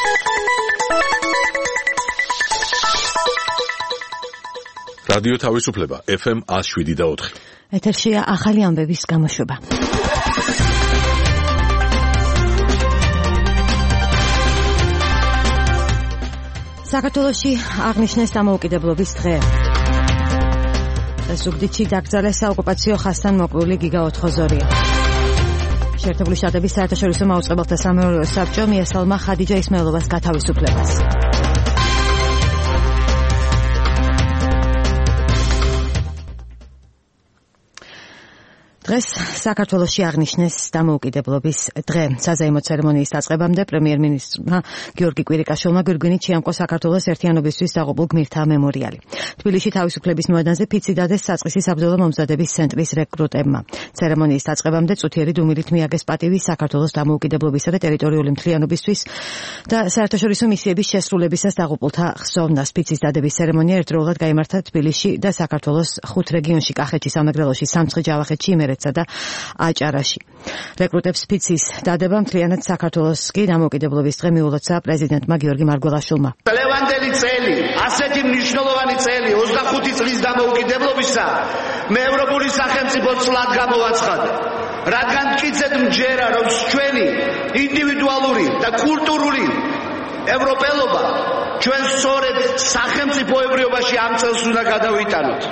რადიო თავისუფლება FM 107.4. ეთერშია ახალი ამბების გამოშვება. საქართველოში აღნიშნეს დამოუკიდებლობის დღე. ზუგდიდში დაკრძალეს საოკუპაციო ხაზთან მოკლული გიგა ოთხოზორია. შეერთებული შტატების საერთაშორისო მაუწყებელთა სამეურვეო საბჭო მიესალმა ხადიჯა ისმაილოვას გათავისუფლებას. დღეს საქართველოში აღნიშნეს დამოუკიდებლობის დღე. საზეიმო ცერემონიის დაწყებამდე პრემიერ-მინისტრმა გიორგი კვირიკაშვილმა გვირგვინით შეამკო საქართველოს ერთიანობისთვის დაღუპულ გმირთა მემორიალი. თბილისში თავისუფლების მოედანზე ფიცი დადეს საწყისი საბრძოლო მომზადების ცენტრის რეკრუტებმა. ცერემონიის დაწყებამდე წუთიერი დუმილით მიაგეს პატივი საქართველოს დამოუკიდებლობისა და ტერიტორიული მთლიანობისთვის და საერთაშორისო მისიების შესრულებისას დაღუპულთა ხსოვნას. ფიცის დადების ცერემონია ერთდროულად გაიმართა თბილისში და საქართველოს 5 რეგიონში: კახეთში, სამეგრელოში, სამცხე, ჯავახეთში, იმერეთსა და აჭარაში. რეკრუტებს ფიცის დადება მთლიანად საქართველოს კი დამოუკიდებლობის დღე მიულოცა პრეზიდენტმა გიორგი მარგველაშვილმა. ლევანდელი წელი, ასეთი მნიშვნელოვანი წელი 25 წლის დამოუკიდებლობისა მე ევროპული სახელმწიფო წლად გამოვაცხადე. რადგან მტკიცედ მჯერა, რომ ჩვენი ინდივიდუალური და კულტურული ევროპელობა ჩვენ სწორედ სახელმწიფოებრიობაში ამ წელს უნდა გადავიტანოთ.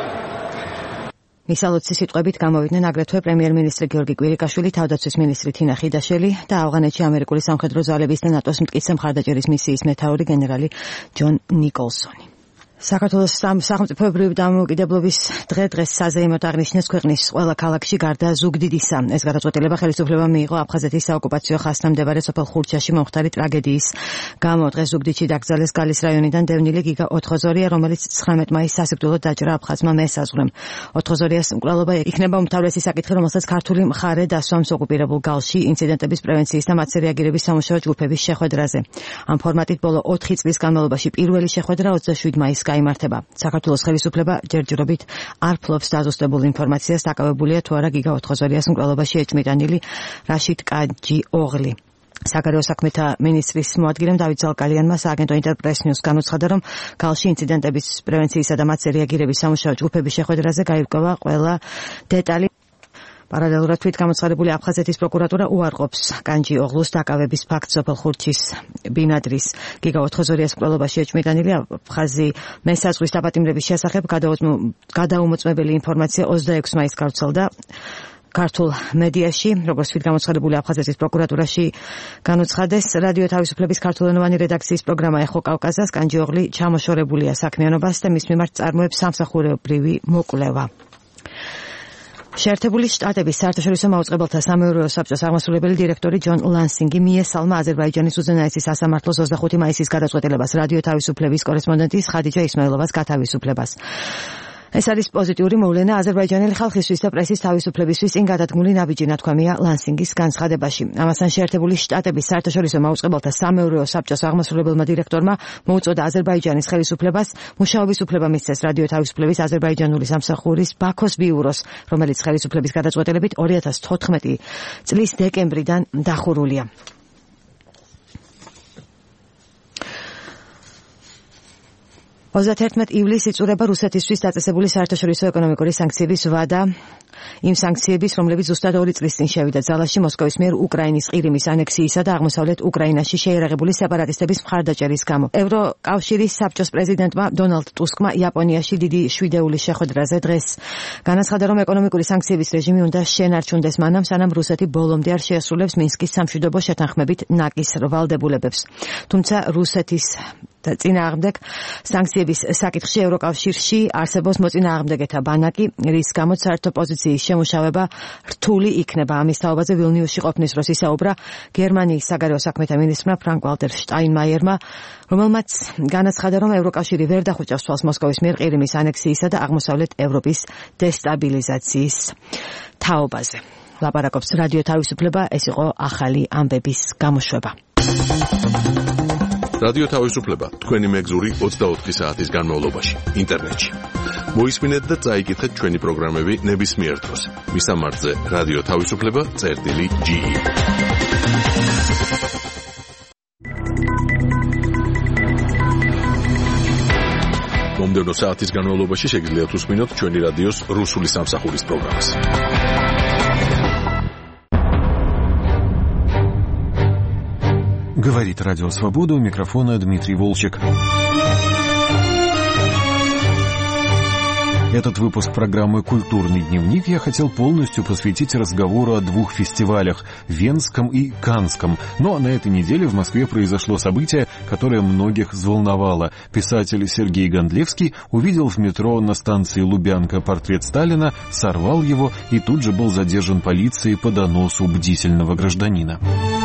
მისალოცი სიტყვებით გამოვიდნენ აგრეთვე პრემიერ-მინისტრი გიორგი კვირიკაშვილი, თავდაცვის მინისტრი თინა ხიდაშელი და ავღანეთში ამერიკული სამხედრო ძალების და ნატოს მტკიცე მხარდაჭერის მისიის მეთაური გენერალი ჯონ ნიკოლსონი. საქართველოს სახელმწიფოებრივი დამოუკიდებლობის დღეს საზეიმოდ აღნიშნეს ქვეყნის ყველა ქალაქში გარდა ზუგდიდისა. ეს გადაწყვეტილება ხელისუფლებამ მიიღო აფხაზეთის საოკუპაციო ხაზთან მდებარე სოფელ ხურჩაში მომხდარი ტრაგედიის გამო. დღეს ზუგდიდში დაკრძალეს გალის რაიონიდან დევნილი გიგა ოთხოზორია, რომელიც 19 მაისს სასიკვდილოდ დაჭრა აფხაზმა მესაზღვრემ. ოთხოზორიას მკვლელობა იქნება უმთავრესი საკითხი, რომელსაც ქართული მხარე დასვამს ოკუპირებულ გალში ინციდენტების პრევენციის და მათზე რეაგირების სამუშაო ჯგუფების შეხვედრაზე. ამ ფორმატით ბოლო 4 წლის განმავლობაში პირველი შეხვედრა 27 მაისს გაიმართება. საქართველოს ხელისუფლება ჯერჯერობით არ ფლობს დაზუსტებულ ინფორმაციას, დაკავებულია თუ არა გიგა ოთხოზორიას მკვლელობაში ეჭვმიტანილი რაშიდ კაჯი ოღლი. საგარეო საქმეთა მინისტრის მოადგილემ დავით ზალკალიანმა სააგენტო ინტერპრეს ნიუს განუცხადა, რომ გალში ინციდენტების პრევენციისა და მათზე რეაგირების სამუშაო ჯგუფების შეხვედრაზე გაირკვევა ყველა დეტალი. პარალელურად თვით გამოცხადებული აფხაზეთის პროკურატურა უარყოფს კანჯი ოღლუს დაკავების ფაქტს სოფელ ხურჩის ბინადრის გიგა ოთხოზორიას მკვლელობაში ეჭვმიტანილი აფხაზი მესაზღვის დაპატიმრების შესახებ გადაუმოწმებელი ინფორმაცია 26 მაისს გავრცელდა ქართულ მედიაში, როგორც თვით გამოცხადებული აფხაზეთის პროკურატურაში განუცხადეს. რადიო თავისუფლების ქართულენოვანი რედაქციის პროგრამა ეხო კავკასას კანჯი ოღლი ჩამოშორებულია საქმიანობას და მის მიმართ წარმოებს სამსახურებრივი მოკვლევა. შეერთებული შტატების საერთაშორისო მაუწყებელთა სამეურვეო საბჭოს აღმასრულებელი დირექტორი ჯონ ლანსინგი მიესალმა აზერბაიჯანის უზენაესის სასამართლოს 25 მაისის გადაწყვეტილებას რადიო თავისუფლების კორესპონდენტის ხადიჯა ისმაილოვას გათავისუფლებას. ეს არის პოზიტიური მოვლენა აზერბაიჯანელი ხალხისთვის და პრესის თავისუფლებისთვის წინ გადადგმული ნაბიჯი, ნათქვამია ლანსინგის განცხადებაში. ამასთან შეერთებული შტატების საერთაშორისო მაუწყებელთა სამეურვეო საბჭოს აღმასრულებელმა დირექტორმა მოუწოდა აზერბაიჯანის ხელისუფლებას მუშაობის უფლება მისცეს რადიო თავისუფლების აზერბაიჯანული სამსახურის ბაქოს ბიუროს, რომელიც ხელისუფლების გადაწყვეტილებით 2014 წლის დეკემბრიდან დახურულია. ივლისს იწურება რუსეთისთვის დაწესებული საერთაშორისო ეკონომიკური სანქციების ვადა. იმ სანქციების, რომლებიც ზუსტად 2 წლის წინ შევიდა ძალაში მოსკოვის მიერ უკრაინის ყირიმის ანექსიისა და აღმოსავლეთ უკრაინაში შეიარაღებული სეპარატისტების მხარდაჭერის გამო. ევროკავშირის საბჭოს პრეზიდენტმა დონალდ ტუსკმა იაპონიაში დიდი შვიდეულის შეხვედრაზე დღეს განაცხადა, რომ ეკონომიკური სანქციების რეჟიმი უნდა შენარჩუნდეს მანამ, სანამ რუსეთი ბოლომდე არ შეასრულებს მინსკის სამშვიდობო შეთანხმებით ნაკის ვალდებულებებს. თუმცა რუსეთის წინააღმდეგ სანქციების საკითხში ევროკავშირში არსებობს მოწინააღმდეგეთა ბანაკი, რის გამოც საერთო პოზიციის შემუშავება რთული იქნება. ამის თაობაზე ვილნიუსში ყოფნის დროს ისაუბრა გერმანიის საგარეო საქმეთა მინისტრმა ფრანკ ვალტერ შტაინმაიერმა, რომელმაც განაცხადა, რომ ევროკავშირი ვერ დახუჭავს თვალს მოსკოვის მიერ ყირიმის ანექსიისა და აღმოსავლეთ ევროპის დესტაბილიზაციის თაობაზე. ლაპარაკობს რადიო თავისუფლება, ეს იყო ახალი ამბების გამოშვება. რადიო თავისუფლება თქვენი მეგზური 24 საათის განმავლობაში ინტერნეტში. მოისმინეთ და წაიკითხეთ ჩვენი პროგრამები ნებისმიერ დროს. მისამართზე რადიო თავისუფლება.ge მომდევნო საათის განმავლობაში შეგიძლიათ უსმინოთ ჩვენი რადიოს რუსული სამსახურის პროგრამას. Говорит Радио Свобода, у микрофона Дмитрий Волчек. Этот выпуск программы «Культурный дневник» я хотел полностью посвятить разговору о двух фестивалях – Венском и Каннском. Но на этой неделе в Москве произошло событие, которое многих взволновало. Писатель Сергей Гондлевский увидел в метро на станции Лубянка портрет Сталина, сорвал его и тут же был задержан полицией по доносу бдительного гражданина.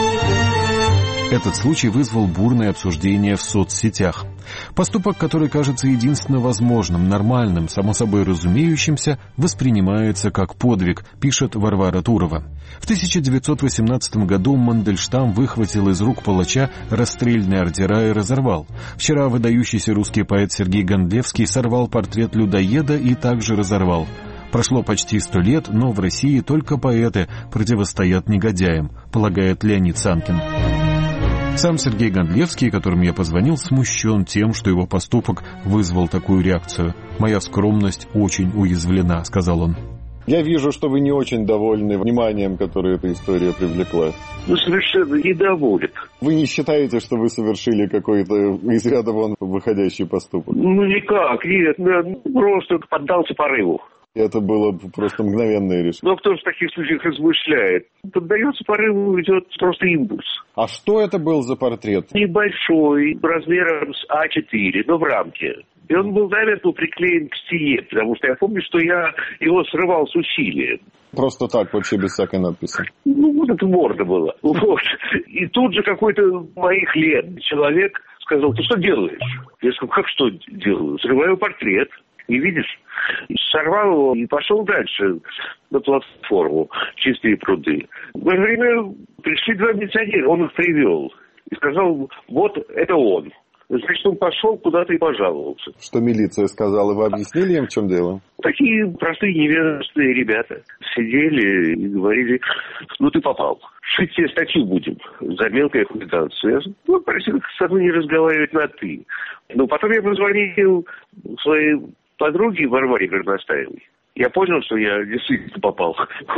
Этот случай вызвал бурное обсуждение в соцсетях. Поступок, который кажется единственно возможным, нормальным, само собой разумеющимся, воспринимается как подвиг, пишет Варвара Турова. В 1918 году Мандельштам выхватил из рук палача расстрельные ордера и разорвал. Вчера выдающийся русский поэт Сергей Гондлевский сорвал портрет людоеда и также разорвал. Прошло почти 100 лет, но в России только поэты противостоят негодяям, полагает Леонид Санкин. Сам Сергей Гондлевский, которому я позвонил, смущен тем, что его поступок вызвал такую реакцию. «Моя скромность очень уязвлена», — сказал он. Я вижу, что вы не очень довольны вниманием, которое эта история привлекла. Ну, совершенно недоволен. Вы не считаете, что вы совершили какой-то из ряда вон выходящий поступок? Ну, никак, нет, просто поддался порыву. Это было просто мгновенное решение. Но кто же в таких случаях размышляет? Поддается порыву, идет просто импульс. А что это был за портрет? Небольшой, размером с А4, но в рамке. И он был, наверное, приклеен к стене, потому что я помню, что я его срывал с усилием. Просто так, вообще без всякой надписи? Ну, вот это морда была. Вот. И тут же какой-то моих лет человек сказал: ты что делаешь? Я сказал: как что делаю? Срываю портрет. И видишь, сорвал его и пошел дальше на платформу «Чистые пруды». В это время пришли два милиционера, он их привел и сказал: вот это он. Значит, он пошел куда-то и пожаловался. Что милиция сказала? Вы объяснили им, в чем дело? Такие простые невежественные ребята сидели и говорили: ну ты попал. Шить тебе статью будем за мелкое хулиганство. Я просил со мной не разговаривать на «ты». Но потом я позвонил своей подруге Варваре Горностаевой. Я понял, что я действительно попал.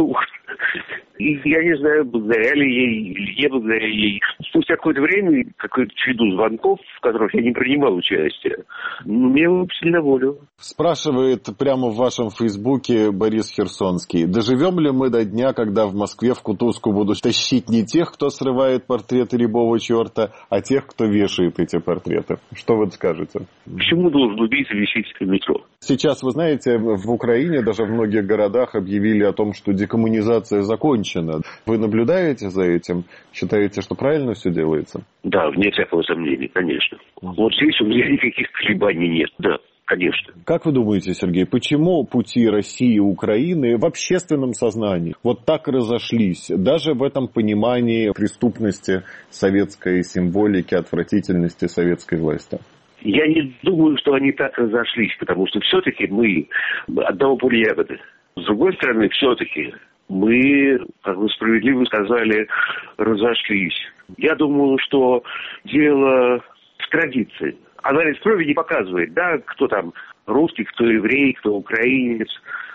И я не знаю, благодаря ли ей или не благодаря ей. Спустя какое-то время, какую-то череду звонков, в которых я не принимал участия, меня выпустили на волю. Спрашивает прямо в вашем фейсбуке Борис Херсонский: доживем ли мы до дня, когда в Москве в кутузку будут тащить не тех, кто срывает портреты рябого черта, а тех, кто вешает эти портреты? Что вы скажете? Почему должен убийца висеть в метро? Сейчас, вы знаете, в Украине, даже в многих городах объявили о том, что декоммунизация закончена. Вы наблюдаете за этим? Считаете, что правильно все делается? Да, вне всякого сомнения, конечно. Вот здесь у меня никаких колебаний нет, да. Конечно. Как вы думаете, Сергей, почему пути России и Украины в общественном сознании вот так разошлись, даже в этом понимании преступности советской символики, отвратительности советской власти? Я не думаю, что они так разошлись, потому что все-таки мы одного поля ягоды. С другой стороны, все-таки мы, как вы справедливо сказали, разошлись. Я думаю, что дело в традиции. Анализ крови не показывает, да, кто там русский, кто еврей, кто украинец.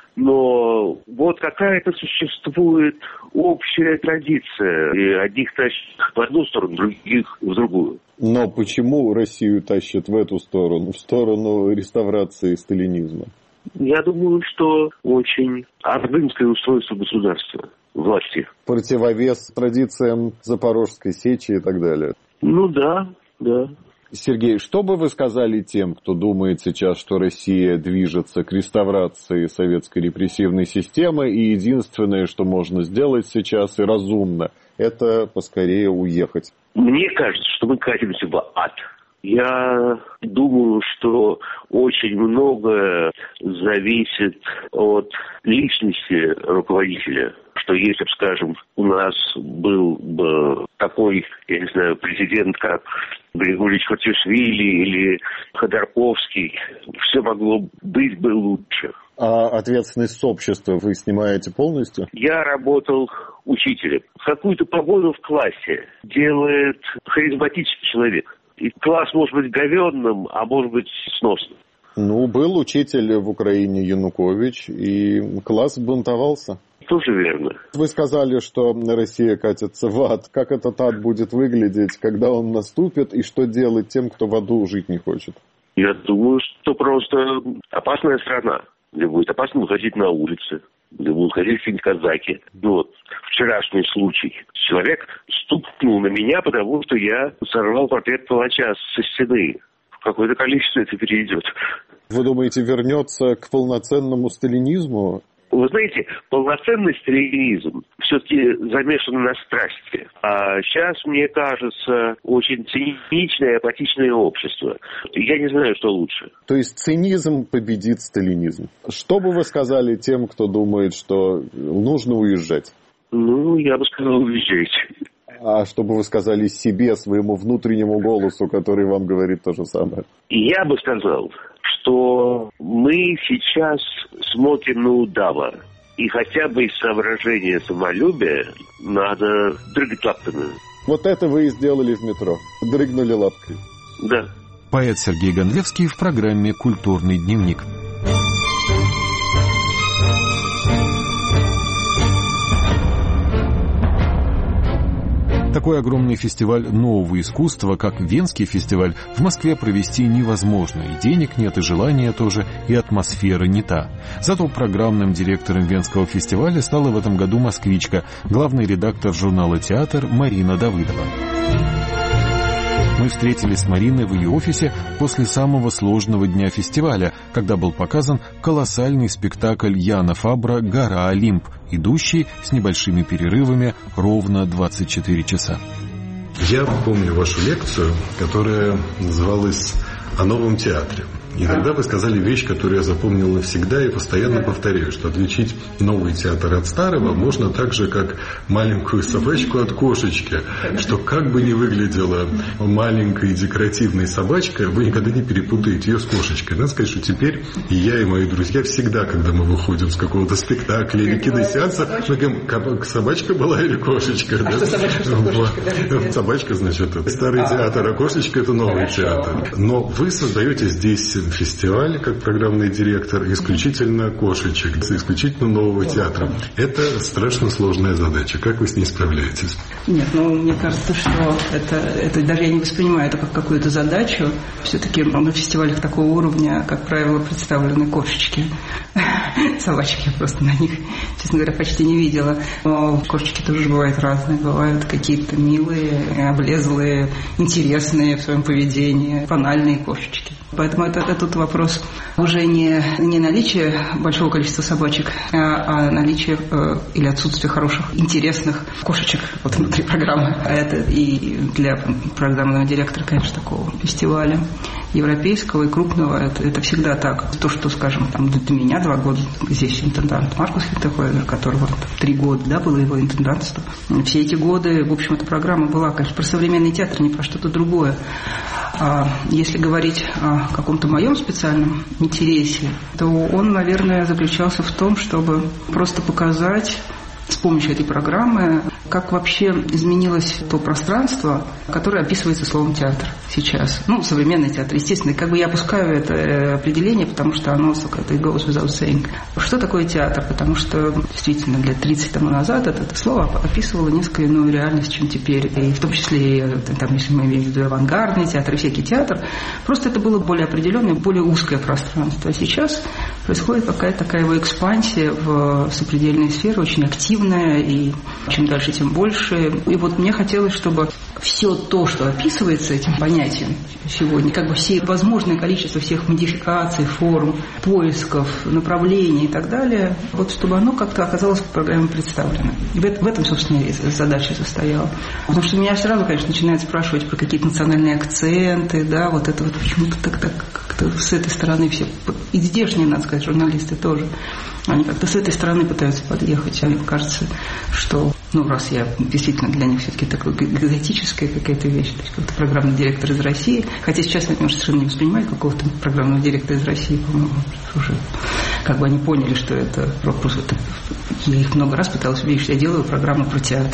Но вот какая-то существует общая традиция. И одних тащат в одну сторону, других в другую. Но почему Россию тащат в эту сторону, в сторону реставрации сталинизма? Я думаю, что очень ордынское устройство государства, власти. Противовес традициям Запорожской сечи и так далее. Ну да, да. Сергей, что бы вы сказали тем, кто думает сейчас, что Россия движется к реставрации советской репрессивной системы, и единственное, что можно сделать сейчас и разумно, это поскорее уехать? Мне кажется, что мы катимся в ад. Я думаю, что очень многое зависит от личности руководителя. Что если бы, скажем, у нас был бы такой, я не знаю, президент, как Григорий Хартишвили или Ходорковский, все могло быть бы лучше. А ответственность общества вы снимаете полностью? Я работал учителем. Какую-то погоду в классе делает харизматичный человек. И класс может быть говенным, а может быть сносным. Был учитель в Украине Янукович, и класс бунтовался. Тоже верно. Вы сказали, что Россия катится в ад. Как этот ад будет выглядеть, когда он наступит, и что делать тем, кто в аду жить не хочет? Я думаю, что просто опасная страна, где будет опасно выходить на улицы, где будут ходить какие-нибудь казаки. Вчерашний случай. Человек стукнул на меня, потому что я сорвал портрет палача со стены. В какое-то количество это перейдет. Вы думаете, вернется к полноценному сталинизму? Вы знаете, полноценный сталинизм все-таки замешан на страсти. А сейчас, мне кажется, очень циничное и апатичное общество. Я не знаю, что лучше. То есть цинизм победит сталинизм. Что бы вы сказали тем, кто думает, что нужно уезжать? Я бы сказал, уезжайте. А что бы вы сказали себе, своему внутреннему голосу, который вам говорит то же самое? Я бы сказал, что мы сейчас смотрим на удава. И хотя бы из соображения самолюбия надо дрыгать лапками. Вот это вы и сделали в метро. Дрыгнули лапкой. Да. Поэт Сергей Гондлевский в программе «Культурный дневник». Такой огромный фестиваль нового искусства, как Венский фестиваль, в Москве провести невозможно. И денег нет, и желания тоже, и атмосфера не та. Зато программным директором Венского фестиваля стала в этом году москвичка, главный редактор журнала «Театр» Марина Давыдова. Мы встретились с Мариной в ее офисе после самого сложного дня фестиваля, когда был показан колоссальный спектакль Яна Фабра «Гора Олимп», идущий с небольшими перерывами ровно 24 часа. Я помню вашу лекцию, которая называлась «О новом театре». И тогда вы сказали вещь, которую я запомнил навсегда и постоянно повторяю, что отличить новый театр от старого можно так же, как маленькую собачку от кошечки, что как бы ни выглядела маленькая декоративная собачка, вы никогда не перепутаете ее с кошечкой. Надо сказать, что теперь и я, и мои друзья всегда, когда мы выходим с какого-то спектакля или киносеанса, мы говорим, собачка была или кошечка? А что собачка, что кошечка? Собачка, значит, это старый театр, а кошечка это новый театр. Но вы создаете здесь фестиваль, как программный директор, исключительно кошечек, исключительно нового театра. Это страшно сложная задача. Как вы с ней справляетесь? Нет, мне кажется, что это даже я не воспринимаю это как какую-то задачу. Все-таки на фестивалях такого уровня, как правило, представлены кошечки. Собачек я просто на них, честно говоря, почти не видела. Но кошечки тоже бывают разные. Бывают какие-то милые, облезлые, интересные в своем поведении, банальные кошечки. Поэтому это тут вопрос уже не наличие большого количества собачек, а наличие или отсутствие хороших, интересных кошечек внутри программы. А это и для программного директора, конечно, такого фестиваля европейского и крупного, это всегда так. То, что, скажем, там для меня 2 года здесь интендант Маркус Хинтехойзер, которого 3 года было его интендантство. Все эти годы, в общем, эта программа была, конечно, про современный театр, не про что-то другое. А если говорить о каком-то моем специальном интересе, то он, наверное, заключался в том, чтобы просто показать с помощью этой программы, как вообще изменилось то пространство, которое описывается словом «театр» сейчас. Современный театр, естественно. Как бы я опускаю это определение, потому что оно это goes without saying. Что такое театр? Потому что действительно лет 30 тому назад это слово описывало несколько иную реальность, чем теперь. И в том числе, там, если мы имеем в виду авангардный театр и всякий театр, просто это было более определенное, более узкое пространство. А сейчас происходит какая-то такая его экспансия в сопредельные сферы, очень активная, и чем дальше, тем больше. И вот мне хотелось, чтобы все то, что описывается этим понятием сегодня, как бы все возможное количество всех модификаций, форм, поисков, направлений и так далее, вот чтобы оно как-то оказалось в программе представлено. И в этом, собственно, и задача состояла. Потому что меня сразу, конечно, начинают спрашивать про какие-то национальные акценты, да, вот это вот почему-то так как-то с этой стороны все, и здешние, надо сказать, журналисты тоже, они как-то с этой стороны пытаются подъехать. А мне кажется, что, раз я действительно для них все-таки такой экзотическая какая-то вещь, то есть какой-то программный директор из России, хотя сейчас, наверное, совершенно не воспринимаю какого-то программного директора из России, по-моему, уже как бы они поняли, что это просто... Я их много раз пыталась убедить, что я делаю программу про театр,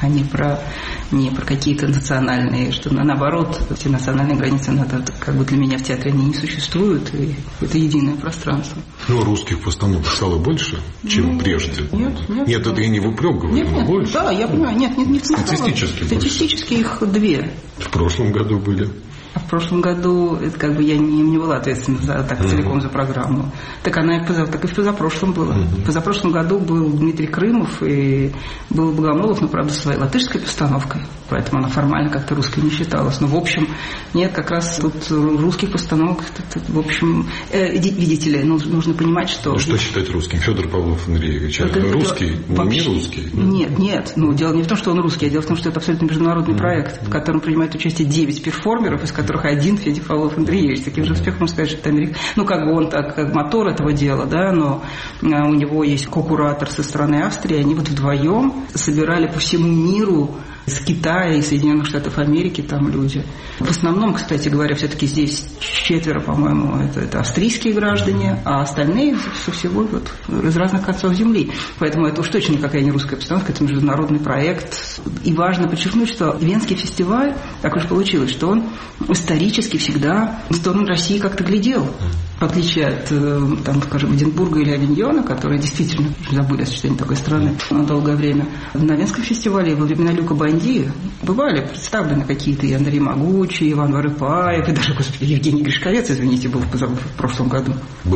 а не про какие-то национальные, что наоборот, эти национальные границы, как бы для меня в театре они не существуют, и это единое пространство. Ну, русских постановок стало больше, чем прежде? Нет, это я не в упрек говорю, но больше. Да, я понимаю, нет, статистически их 2. В прошлом году были. А в прошлом году это как бы я не была ответственна целиком за программу. Так она и в позапрошлом была. В позапрошлом году был Дмитрий Крымов и был Богомолов, но, правда, своей латышской постановкой. Поэтому она формально как-то русской не считалась. Но, в общем, нет, как раз тут русских постановок, в общем, видите ли, нужно понимать, что... Что считать русским? Федор Павлов Андреевич, русский? Не русский? Нет. Дело не в том, что он русский, а дело в том, что это абсолютно международный проект, в котором принимает участие 9 перформеров, из которых один Федя Павлов Андреевич. С таким же успехом можно сказать, что это Америка. Ну, как бы он так, как мотор этого дела, да, но у него есть ко-куратор со стороны Австрии, они вот вдвоем собирали по всему миру, из Китая и Соединенных Штатов Америки там люди. В основном, кстати говоря, все-таки здесь 4, по-моему, это австрийские граждане, а остальные со всего вот из разных концов земли. Поэтому это уж точно никакая не русская постановка, это международный проект. И важно подчеркнуть, что Венский фестиваль, так уж получилось, что он исторически всегда в сторону России как-то глядел. В отличие от, там, скажем, Эдинбурга или Авиньона, которые действительно забыли о существовании такой страны на долгое время. На Венском фестивале во времена Люка Банди бывали представлены какие-то и Андрей Могучий, и Иван Варыпаев, и даже, господи, Евгений Гришковец, извините, был в прошлом году.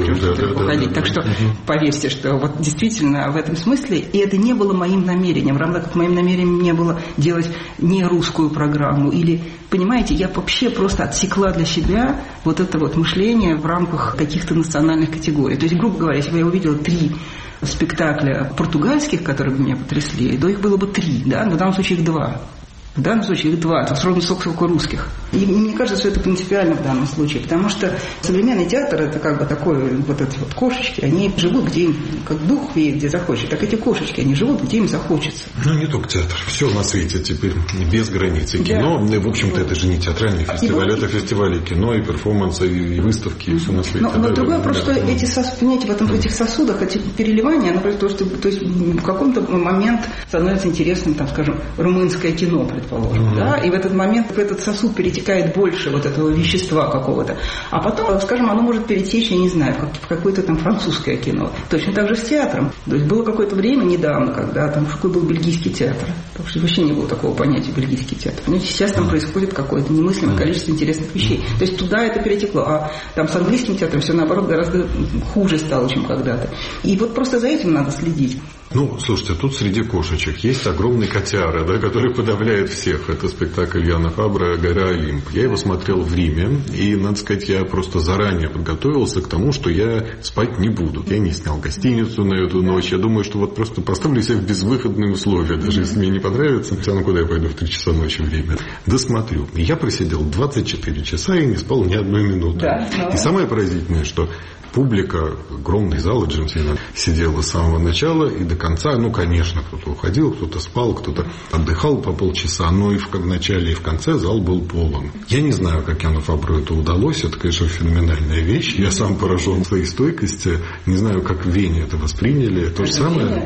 Так что поверьте, что вот действительно в этом смысле, и это не было моим намерением, равно как моим намерением не было делать не русскую программу, или, понимаете, я вообще просто отсекла для себя вот это вот мышление в рамках каких-то национальных категорий. То есть, грубо говоря, если бы я увидела 3 спектакля португальских, которые бы меня потрясли, то их было бы 3, да, но в данном случае их 2. В данном случае их 2, это ровно сколько русских. И мне кажется, что это принципиально в данном случае, потому что современный театр, это как бы такой, вот эти вот кошечки, они живут где им, как дух веет, где захочет, так эти кошечки, они живут где им захочется. Ну, не только театр, все на свете теперь без границы. Кино, да. В общем-то, это же не театральный фестиваль, это фестивали кино, и перформансы, и выставки, и все на свете. Но другое просто, понимаете, в этих сосудах, эти переливания, оно просто, то есть в каком-то момент становится интересным, там, скажем, румынское кино, предположим, да, и в этот момент в этот сосуд перетекает больше вот этого вещества какого-то. А потом, скажем, оно может перетечь, я не знаю, в какое-то там французское кино. Точно так же с театром. То есть было какое-то время недавно, когда там какой был бельгийский театр. Потому что вообще не было такого понятия бельгийский театр. Понимаете, сейчас там происходит какое-то немыслимое количество интересных вещей. То есть туда это перетекло. А там с английским театром все наоборот гораздо хуже стало, чем когда-то. И вот просто за этим надо следить. Ну, слушайте, тут среди кошечек есть огромный котяра, да, который подавляет всех. Это спектакль Яна Фабра «Гора Олимп». Я его смотрел в Риме, и, надо сказать, я просто заранее подготовился к тому, что я спать не буду. Я не снял гостиницу на эту ночь. Я думаю, что вот просто поставлю себя в безвыходные условия. Даже если мне не понравится, ну куда я пойду в 3 часа ночи в Риме? Досмотрю. И я просидел 24 часа и не спал ни одной минуты. Да, и самое поразительное, что публика, огромный зал, Джемсина сидела с самого начала и до конца. Ну, конечно, кто-то уходил, кто-то спал, кто-то отдыхал по полчаса, но и в начале, и в конце зал был полон. Я не знаю, как Яну Фабру это удалось. Это, конечно, феноменальная вещь. Я сам поражен своей стойкости. Не знаю, как в Вене это восприняли. То же самое.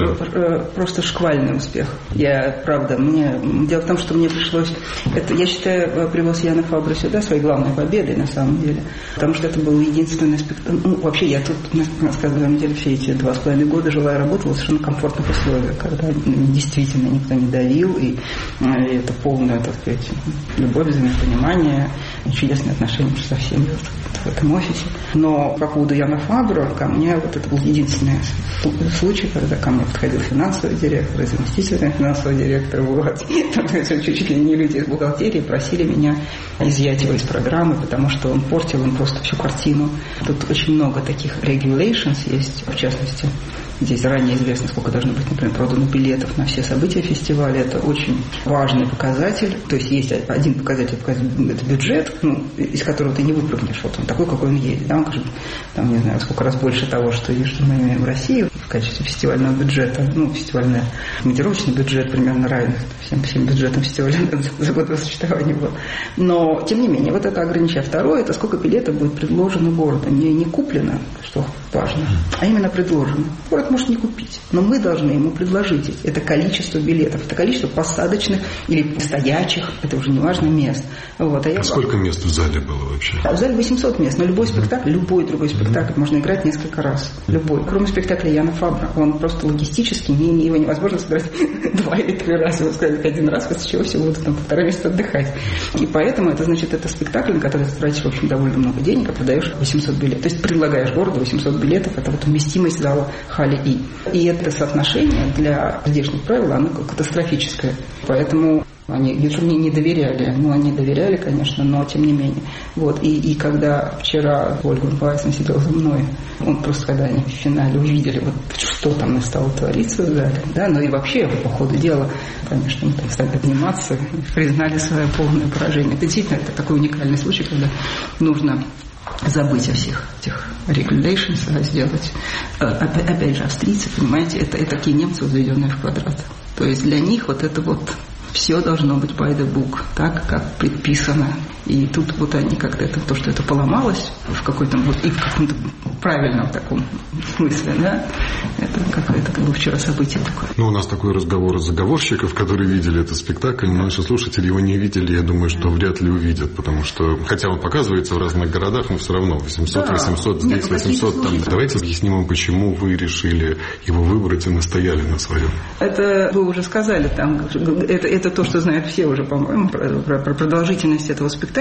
Это просто шквальный успех. Дело в том, что мне пришлось... я считаю, привез Яна Фабру сюда своей главной победой, на самом деле. Потому что это был единственный спектакль. Ну, вообще, я тут, на самом деле, все эти 2,5 года жила и работала в совершенно комфортных условиях, когда действительно никто не давил, и это полное, так сказать, любовь, взаимопонимание, чудесные отношения со всеми в этом офисе. Но по поводу Яна Фабра, ко мне вот это был единственный случай, когда ко мне подходил финансовый директор, и заместитель финансового директора, чуть ли не люди из бухгалтерии просили меня изъять его из программы, потому что он портил им просто всю картину. Тут очень много таких regulations есть, в частности, здесь заранее известно, сколько должно быть, например, продано билетов на все события фестиваля. Это очень важный показатель. То есть есть один показатель, это бюджет, из которого ты не выпрыгнешь. Вот он такой, какой он есть. Да? Он, там, не знаю, сколько раз больше того, что мы имеем в России в качестве фестивального бюджета. Фестивальный командировочный бюджет примерно равен всем бюджетам фестиваля за год существования был. Но, тем не менее, вот это ограничение. Второе, это сколько билетов будет предложено городом. Не куплено, что важно, а именно предложено. Город может не купить, но мы должны ему предложить это количество билетов, это количество посадочных или стоячих, это уже не важно, мест. Вот. Сколько мест в зале было вообще? В зале 800 мест, но любой спектакль, любой другой спектакль можно играть несколько раз. Любой. Кроме спектакля Яна Фабра. Он просто логистически, его невозможно сыграть 2 или 3 раза. Его сказали 1 раз, после чего все будут там 1,5 месяца отдыхать. И поэтому это значит, это спектакль, на который ты тратишь, в общем, довольно много денег, а продаешь 800 билетов. То есть предлагаешь городу 800 билетов, это вот вместимость зала Халли-И. И это соотношение для здешних правил, оно катастрофическое. Поэтому они мне не доверяли. Ну, они доверяли, конечно, но тем не менее. Вот. И когда вчера Ольга Вайсман сидела за мной, он просто, когда они в финале увидели, вот, что там стало твориться в зале, да, ну и вообще, по ходу дела, конечно, мы стали обниматься, признали свое полное поражение. Это действительно такой уникальный случай, когда нужно забыть о всех этих regulations, сделать. Опять же, австрийцы, понимаете, это такие немцы, возведенные в квадрат. То есть для них вот это вот все должно быть by the book, так, как предписано. И тут вот они как-то то, что это поломалось в какой-то вот и в каком-то правильном таком смысле, да, это какое-то как бы вчера событие такое. Ну, у нас такой разговор заговорщиков, которые видели этот спектакль, но наши слушатели его не видели, я думаю, что вряд ли увидят, потому что, хотя он показывается в разных городах, но все равно 800, да. 800, здесь нет, 800, там. Давайте объясним вам, почему вы решили его выбрать и настояли на своем. Это вы уже сказали, там, это то, что знают все уже, по-моему, про продолжительность этого спектакля,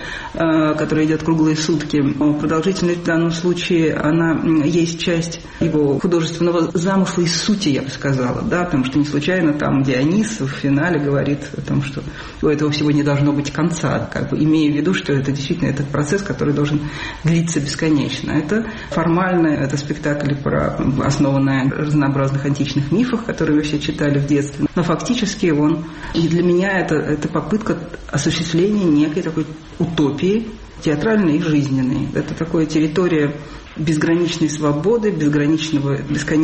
который идет круглые сутки. Продолжительность в данном случае, она есть часть его художественного замысла и сути, я бы сказала, да, потому что не случайно там Дионис в финале говорит о том, что у этого всего не должно быть конца, как бы имея в виду, что это действительно этот процесс, который должен длиться бесконечно. Это формально, это спектакль, основанный на разнообразных античных мифах, которые вы все читали в детстве, но фактически он, и для меня это попытка осуществления некой такой утопии, театральной и жизненной. Это такая территория безграничной свободы, бесконечного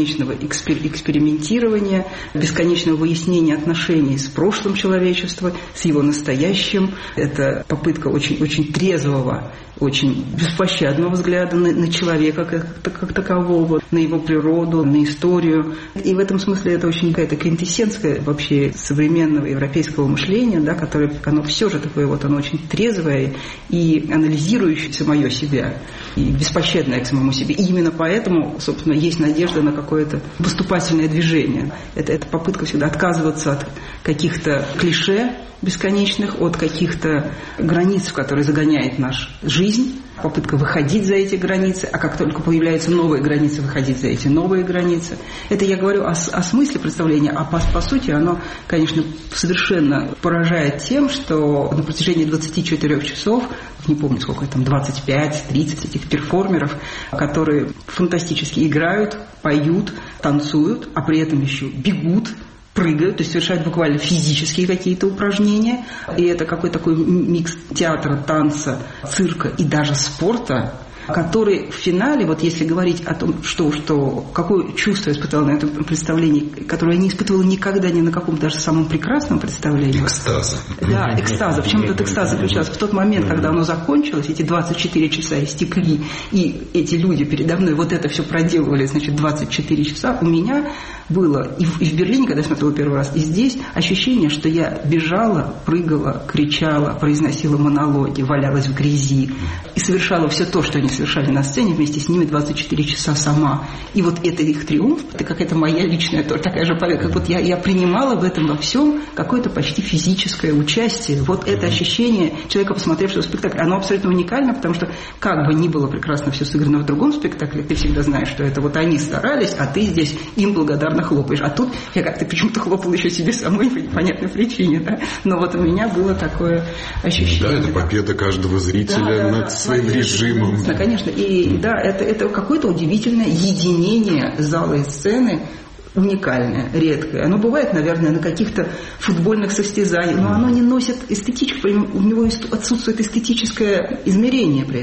экспериментирования, бесконечного выяснения отношений с прошлым человечества, с его настоящим. Это попытка очень, очень трезвого, очень беспощадного взгляда на человека как такового, на его природу, на историю. И в этом смысле это очень какая-то квинтэссенция вообще современного европейского мышления, да, которое оно все же такое вот, оно очень трезвое и анализирующее самое себя, и беспощадное к самому себе. И именно поэтому, собственно, есть надежда на какое-то поступательное движение. Это попытка всегда отказываться от каких-то клише бесконечных, от каких-то границ, в которые загоняет наша жизнь, попытка выходить за эти границы, а как только появляются новые границы, выходить за эти новые границы. Это я говорю о смысле представления, а по сути оно, конечно, совершенно поражает тем, что на протяжении 24 часов, не помню сколько там, 25-30 этих перформеров, которые фантастически играют, поют, танцуют, а при этом еще бегут, прыгают, то есть совершают буквально физические какие-то упражнения. И это какой-то такой микс театра, танца, цирка и даже спорта, который в финале, вот если говорить о том, какое чувство я испытывала на этом представлении, которое я не испытывала никогда ни на каком даже самом прекрасном представлении. Экстаз. Да, экстаза. В чем этот экстаз заключался? В тот момент, когда оно закончилось, эти 24 часа истекли, и эти люди передо мной вот это все проделывали, значит, 24 часа, у меня было и в Берлине, когда я смотрела первый раз, и здесь ощущение, что я бежала, прыгала, кричала, произносила монологи, валялась в грязи и совершала все то, что они совершали на сцене вместе с ними 24 часа сама. И вот это их триумф, это какая-то моя личная тоже такая же победа, как вот я принимала в этом во всем какое-то почти физическое участие. Вот это ощущение человека, посмотревшего спектакль, оно абсолютно уникально, потому что как бы ни было прекрасно все сыграно в другом спектакле, ты всегда знаешь, что это вот они старались, а ты здесь им благодарно хлопаешь. А тут я как-то почему-то хлопала еще себе самой по непонятной причине, да? Но вот у меня было такое ощущение. Да, это победа каждого зрителя над своим режимом. Конечно, и да, это какое-то удивительное единение зала и сцены, уникальное, редкое. Оно бывает, наверное, на каких-то футбольных состязаниях, но оно не носит эстетическое, у него отсутствует эстетическое измерение при этом.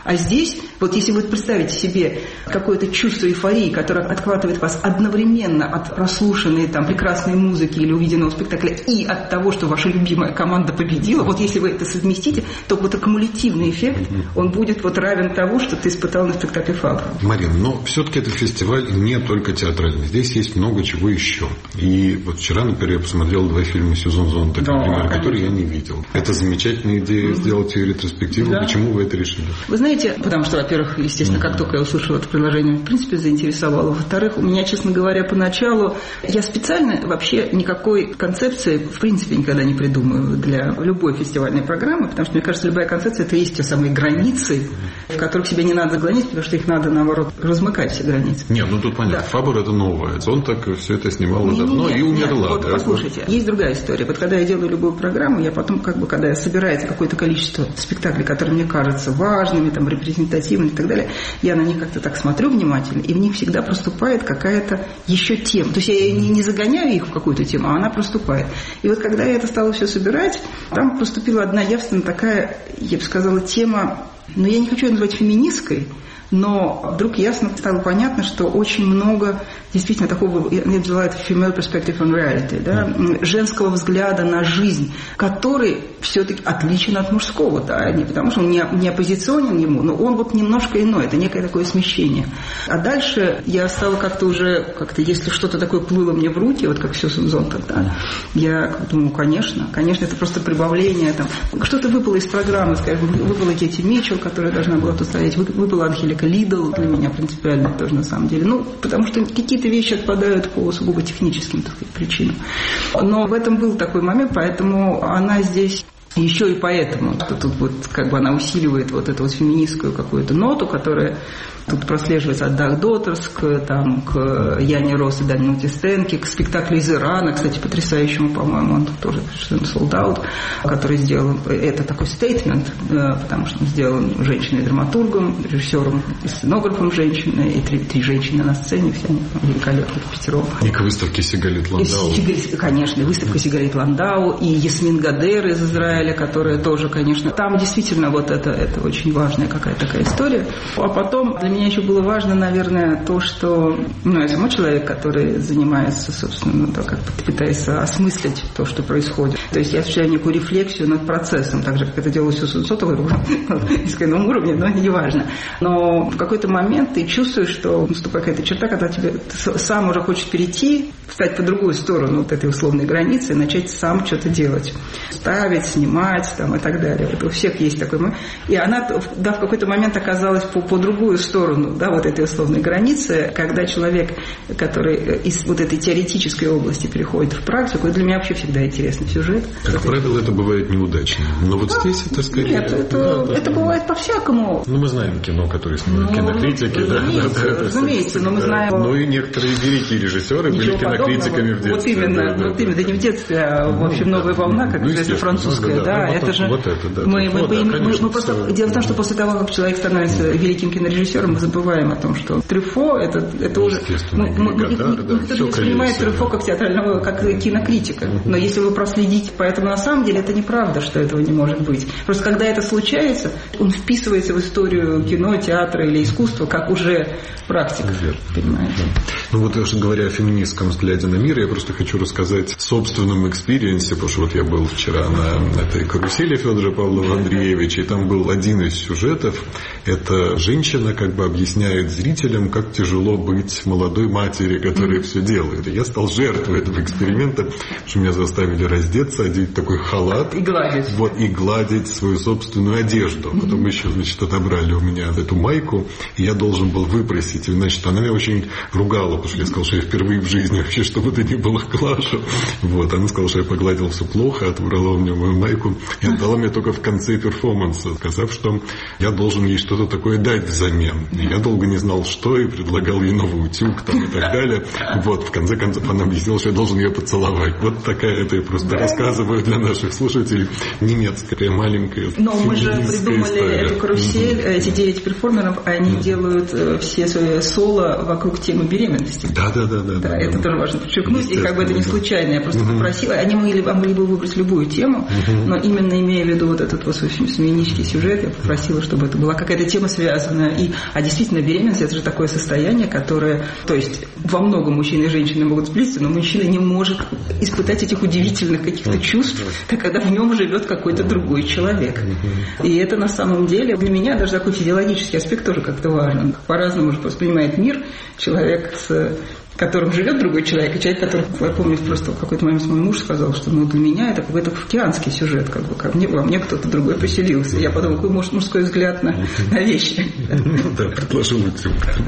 А здесь, вот если вы представите себе какое-то чувство эйфории, которое отхватывает вас одновременно от прослушанной там прекрасной музыки или увиденного спектакля и от того, что ваша любимая команда победила, вот если вы это совместите, то вот аккумулятивный эффект, он будет вот равен тому, что ты испытал на спектакле «Фабра». Марина, но все-таки этот фестиваль не только театральный. Здесь есть много чего еще. И вот вчера, например, я посмотрел 2 фильма Сьюзан Зонтаг, например, которые я не видел. Это замечательная идея сделать ее ретроспективу. Да. Почему вы это решили? Вы знаете, потому что, во-первых, естественно, как только я услышала это предложение, в принципе, заинтересовало. Во-вторых, у меня, честно говоря, поначалу я специально вообще никакой концепции, в принципе, никогда не придумываю для любой фестивальной программы, потому что, мне кажется, любая концепция – это есть те самые границы, в которых себя не надо загонять, потому что их надо, наоборот, размыкать, все границы. Нет, ну тут понятно. Да. «Фабр» – это новое. Зонтаг все это снимала давно и умерла. Вот, да? Послушайте, есть другая история. Вот когда я делаю любую программу, я потом, когда собирается какое-то количество спектаклей, которые мне кажутся важными, там, репрезентативными и так далее, я на них как-то так смотрю внимательно, и в них всегда проступает какая-то еще тема. То есть я не загоняю их в какую-то тему, а она проступает. И вот когда я это стала все собирать, там проступила одна явственно такая, я бы сказала, тема, но я не хочу ее называть феминистской, но вдруг ясно стало понятно, что очень много действительно такого, я взяла это female perspective on reality, да, женского взгляда на жизнь, который все-таки отличен от мужского, да, не потому что он не оппозиционен ему, но он вот немножко иной, это некое такое смещение. А дальше я стала как-то, если что-то такое плыло мне в руки, вот как Сьюзан Зонтаг, да, я думаю, конечно, это просто прибавление, там, что-то выпало из программы, скажем, выпала Кэти Митчелл, которая должна была тут стоять, выпала Анхелика Лидл, для меня принципиально тоже на самом деле, потому что какие-то вещи отпадают по сугубо техническим, так сказать, причинам. Но в этом был такой момент, поэтому она здесь еще и поэтому, что тут вот она усиливает вот эту вот феминистскую какую-то ноту, которая тут прослеживается от Dark Daughters к Яне Росс и Данилу Стенке, к спектаклю из Ирана, кстати, потрясающему, по-моему, он тоже sold out, который сделал, это такой стейтмент, потому что он сделан женщиной-драматургом, режиссером и сценографом женщиной, и три женщины на сцене, все они великолепны, пятером. И к выставке Сигалит Ландау. Конечно, выставка Сигалит Ландау, и Ясмин Гадер из Израиля, которая тоже, конечно, там действительно вот это очень важная какая-то такая история. А потом для меня еще было важно, наверное, то, что я сама человек, который занимается, собственно, пытается осмыслить то, что происходит. То есть я осуществляю некую рефлексию над процессом, так же, как это делала Сьюзан Зонтаг, на низком уровне, но не важно. Но в какой-то момент ты чувствуешь, что наступает какая-то черта, когда ты сам уже хочешь перейти, встать по другую сторону вот этой условной границы и начать сам что-то делать. Ставить, снимать там, и так далее. Это у всех есть такой момент. И она, да, в какой-то момент оказалась по другую сторону, да, вот этой условной границы, когда человек, который из вот этой теоретической области переходит в практику, и для меня вообще всегда интересный сюжет. Как правило, это бывает неудачно. Но вот здесь это скорее... Нет, это бывает по-всякому. Мы знаем кино, которое снимают кинокритики. Разумеется, но мы знаем... Ну и некоторые великие режиссеры были кинокритиками в детстве. Вот именно, да не в детстве, а в общем «Новая волна», как известно, французская, да, это же... Мы просто... Дело в том, что после того, как человек становится великим кинорежиссером, мы забываем о том, что Трюфо это уже... Кто-то не воспринимает Трюфо как театрального, как кинокритика. Но если вы проследите, поэтому на самом деле это неправда, что этого не может быть. Просто когда это случается, он вписывается в историю кино, театра или искусства, как уже практика. Понимаете? Ну вот, говоря о феминистском взгляде на мир, я просто хочу рассказать о собственном экспириенсе, потому что вот я был вчера на этой карусели Федора Павлова Андреевича, и там был один из сюжетов. Это женщина объясняет зрителям, как тяжело быть молодой матери, которая все делает. И я стал жертвой этого эксперимента, что меня заставили раздеться, одеть такой халат. И гладить. И гладить свою собственную одежду. Потом еще, отобрали у меня эту майку, и я должен был выпросить. И, она меня очень ругала, потому что я сказал, что я впервые в жизни вообще, что бы то ни было, глажу. Она сказала, что я погладил все плохо, отобрала у меня мою майку и отдала мне только в конце перформанса, сказав, что я должен ей что-то такое дать взамен. И я долго не знал, что, и предлагал ей новый утюг и так далее. В конце концов она объяснила, что я должен ее поцеловать. Вот такая, это я просто рассказываю для наших слушателей, немецкая маленькая. Но мы же придумали эту карусель, эти 9 перформеров, они делают все свои соло вокруг темы беременности. Да. Это тоже важно подчеркнуть, и это не случайно, я просто попросила, они могли бы выбрать любую тему, Но именно имея в виду вот этот вот феминистский сюжет, я попросила, чтобы это была какая-то тема связанная. А действительно, беременность – это же такое состояние, которое... То есть во многом мужчины и женщины могут сблизиться, но мужчина не может испытать этих удивительных каких-то чувств, когда в нем живет какой-то другой человек. И это на самом деле для меня даже такой физиологический аспект тоже как-то важен. По-разному же воспринимает мир человек, с которым живет другой человек, и человек, который, я помню, просто в какой-то момент мой муж сказал, что для меня это какой-то фаукианский сюжет, во мне кто-то другой поселился. Я подумала, какой мужской взгляд на вещи. Да, предложил этим.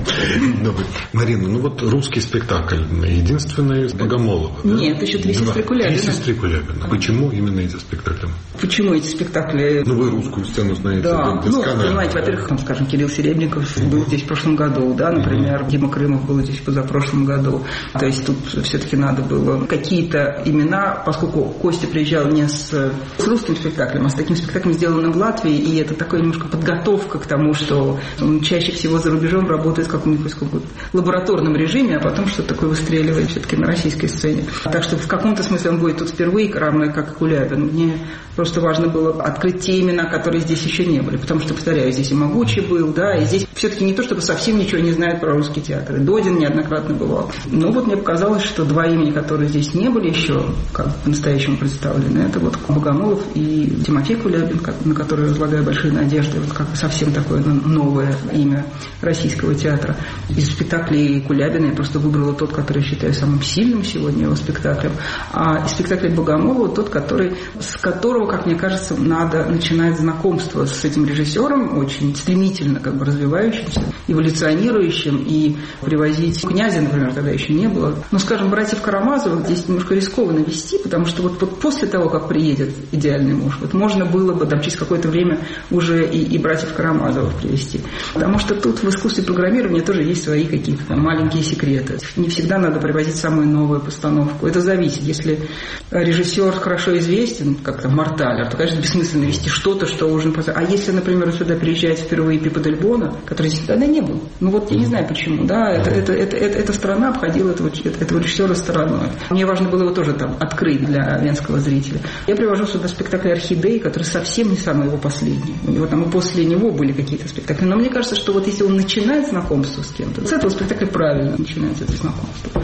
Марина, русский спектакль единственный Богомолова. Нет, еще «Три сестры Кулябина». «Три сестры Кулябина». Почему именно эти спектакли? Почему эти спектакли? Вы русскую сцену знаете. Да, понимаете, во-первых, скажем, Кирилл Серебренников был здесь в прошлом году, да, например, Дима Крымов был здесь позапрошлом году. То есть тут все-таки надо было какие-то имена, поскольку Костя приезжал не с русским спектаклем, а с таким спектаклем, сделанным в Латвии, и это такая немножко подготовка к тому, что он чаще всего за рубежом работает в каком-нибудь лабораторном режиме, а потом что-то такое выстреливает все-таки на российской сцене. Так что в каком-то смысле он будет тут впервые, равно как и Кулябин. Мне просто важно было открыть те имена, которые здесь еще не были, потому что, повторяю, здесь и Могучий был, да, и здесь все-таки не то, чтобы совсем ничего не знают про русский театр. Додин неоднократно бывал. Но мне показалось, что два имени, которые здесь не были еще как по-настоящему представлены, это Богомолов и Тимофей Кулябин, на который я возлагаю большие надежды, как совсем такое новое имя российского театра. Из спектаклей Кулябина я просто выбрала тот, который я считаю самым сильным сегодня его спектаклем, а из спектаклей Богомолова тот, с которого, как мне кажется, надо начинать знакомство с этим режиссером, очень стремительно развивающимся, эволюционирующим, и привозить князя, например, тогда еще не было. Но, скажем, братьев Карамазовых здесь немножко рискованно вести, потому что после того, как приедет идеальный муж, можно было бы через какое-то время уже и братьев Карамазовых привести. Потому что тут в искусстве программирования тоже есть свои какие-то маленькие секреты. Не всегда надо привозить самую новую постановку. Это зависит. Если режиссер хорошо известен, как Морталер, то, конечно, бессмысленно вести что-то, что уже... А если, например, сюда приезжает впервые Пиппо дель Боно, который здесь тогда не был. Я не знаю почему. Да, эта страна обходила этого режиссера стороной. Мне важно было его тоже открыть для венского зрителя. Я привожу сюда спектакль «Орхидеи», который совсем не самый его последний. У него и после него были какие-то спектакли. Но мне кажется, что если он начинает знакомство с кем-то, с этого спектакля правильно начинается это знакомство.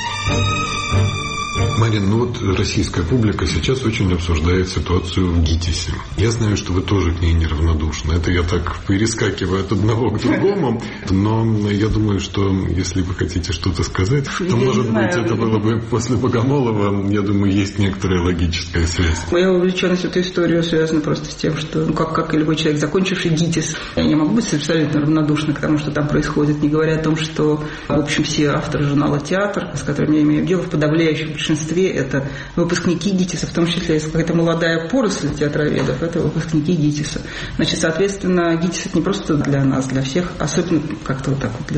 Марина, российская публика сейчас очень обсуждает ситуацию в ГИТИСе. Я знаю, что вы тоже к ней неравнодушны. Это я так перескакиваю от одного к другому. Но я думаю, что если вы хотите что-то сказать, то, может быть, это было бы после Богомолова, я думаю, есть некоторая логическая связь. Моя увлеченность в эту историю связана просто с тем, что, как и любой человек, закончивший ГИТИС, я не могу быть абсолютно равнодушна к тому, что там происходит, не говоря о том, что, в общем, все авторы журнала «Театр», с которыми я имею дело, в подавляющем большинстве это выпускники ГИТИСа, в том числе, если какая-то молодая поросль театроведов, это выпускники ГИТИСа. Значит, соответственно, ГИТИС это не просто для нас, для всех, особенно как-то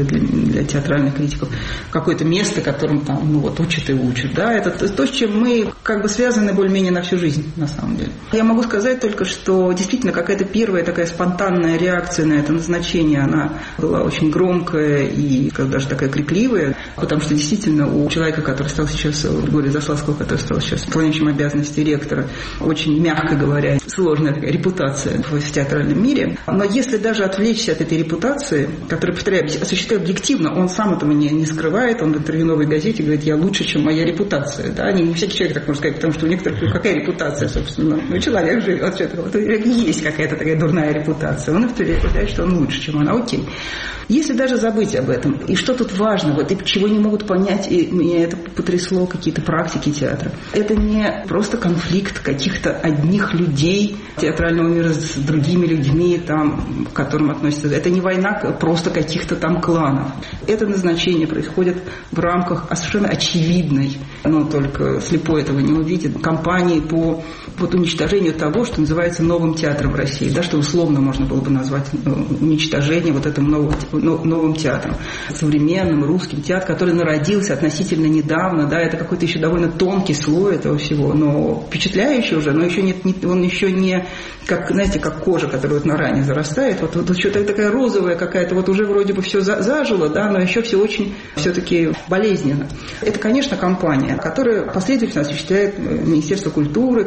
для театральных критиков, какое-то место, которым учат и учат. Да? Это то, с чем мы связаны более-менее на всю жизнь, на самом деле. Я могу сказать только, что действительно какая-то первая такая спонтанная реакция на это назначение, она была очень громкая и даже такая крикливая, потому что действительно у человека, который стал сейчас, Григория Заславского, который стал сейчас выполняющим обязанности ректора, очень, мягко говоря, сложная такая репутация в театральном мире. Но если даже отвлечься от этой репутации, которую, повторяю, осуществляет объективно, он сам этого не скрывает, он в интервью «Новой газете» говорит: я лучше, чем моя репутация. Да? Не всякий человек так может сказать, потому что у некоторых какая репутация, собственно. Человек живет, есть какая-то такая дурная репутация. Он утверждает, что он лучше, чем она. Окей. Если даже забыть об этом, и что тут важно, и чего не могут понять, и меня это потрясло, какие-то практики театра. Это не просто конфликт каких-то одних людей театрального мира с другими людьми, к которым относятся. Это не война просто каких-то кланов. Это назначение происходит в рамках совершенно очевидной, но только слепой этого не увидит, кампании по уничтожению того, что называется новым театром в России. Да, что условно можно было бы назвать уничтожение этим новым театром. Современным русским театром, который народился относительно недавно. Да, это какой-то еще довольно тонкий слой этого всего, но впечатляющий уже, но еще он еще не как кожа, которая на ране зарастает. Что-то такая розовая какая-то, уже вроде бы все зажило, да, но еще все очень все-таки болезненно. Это, конечно, кампания, которую последовательно осуществляет Министерство культуры, которая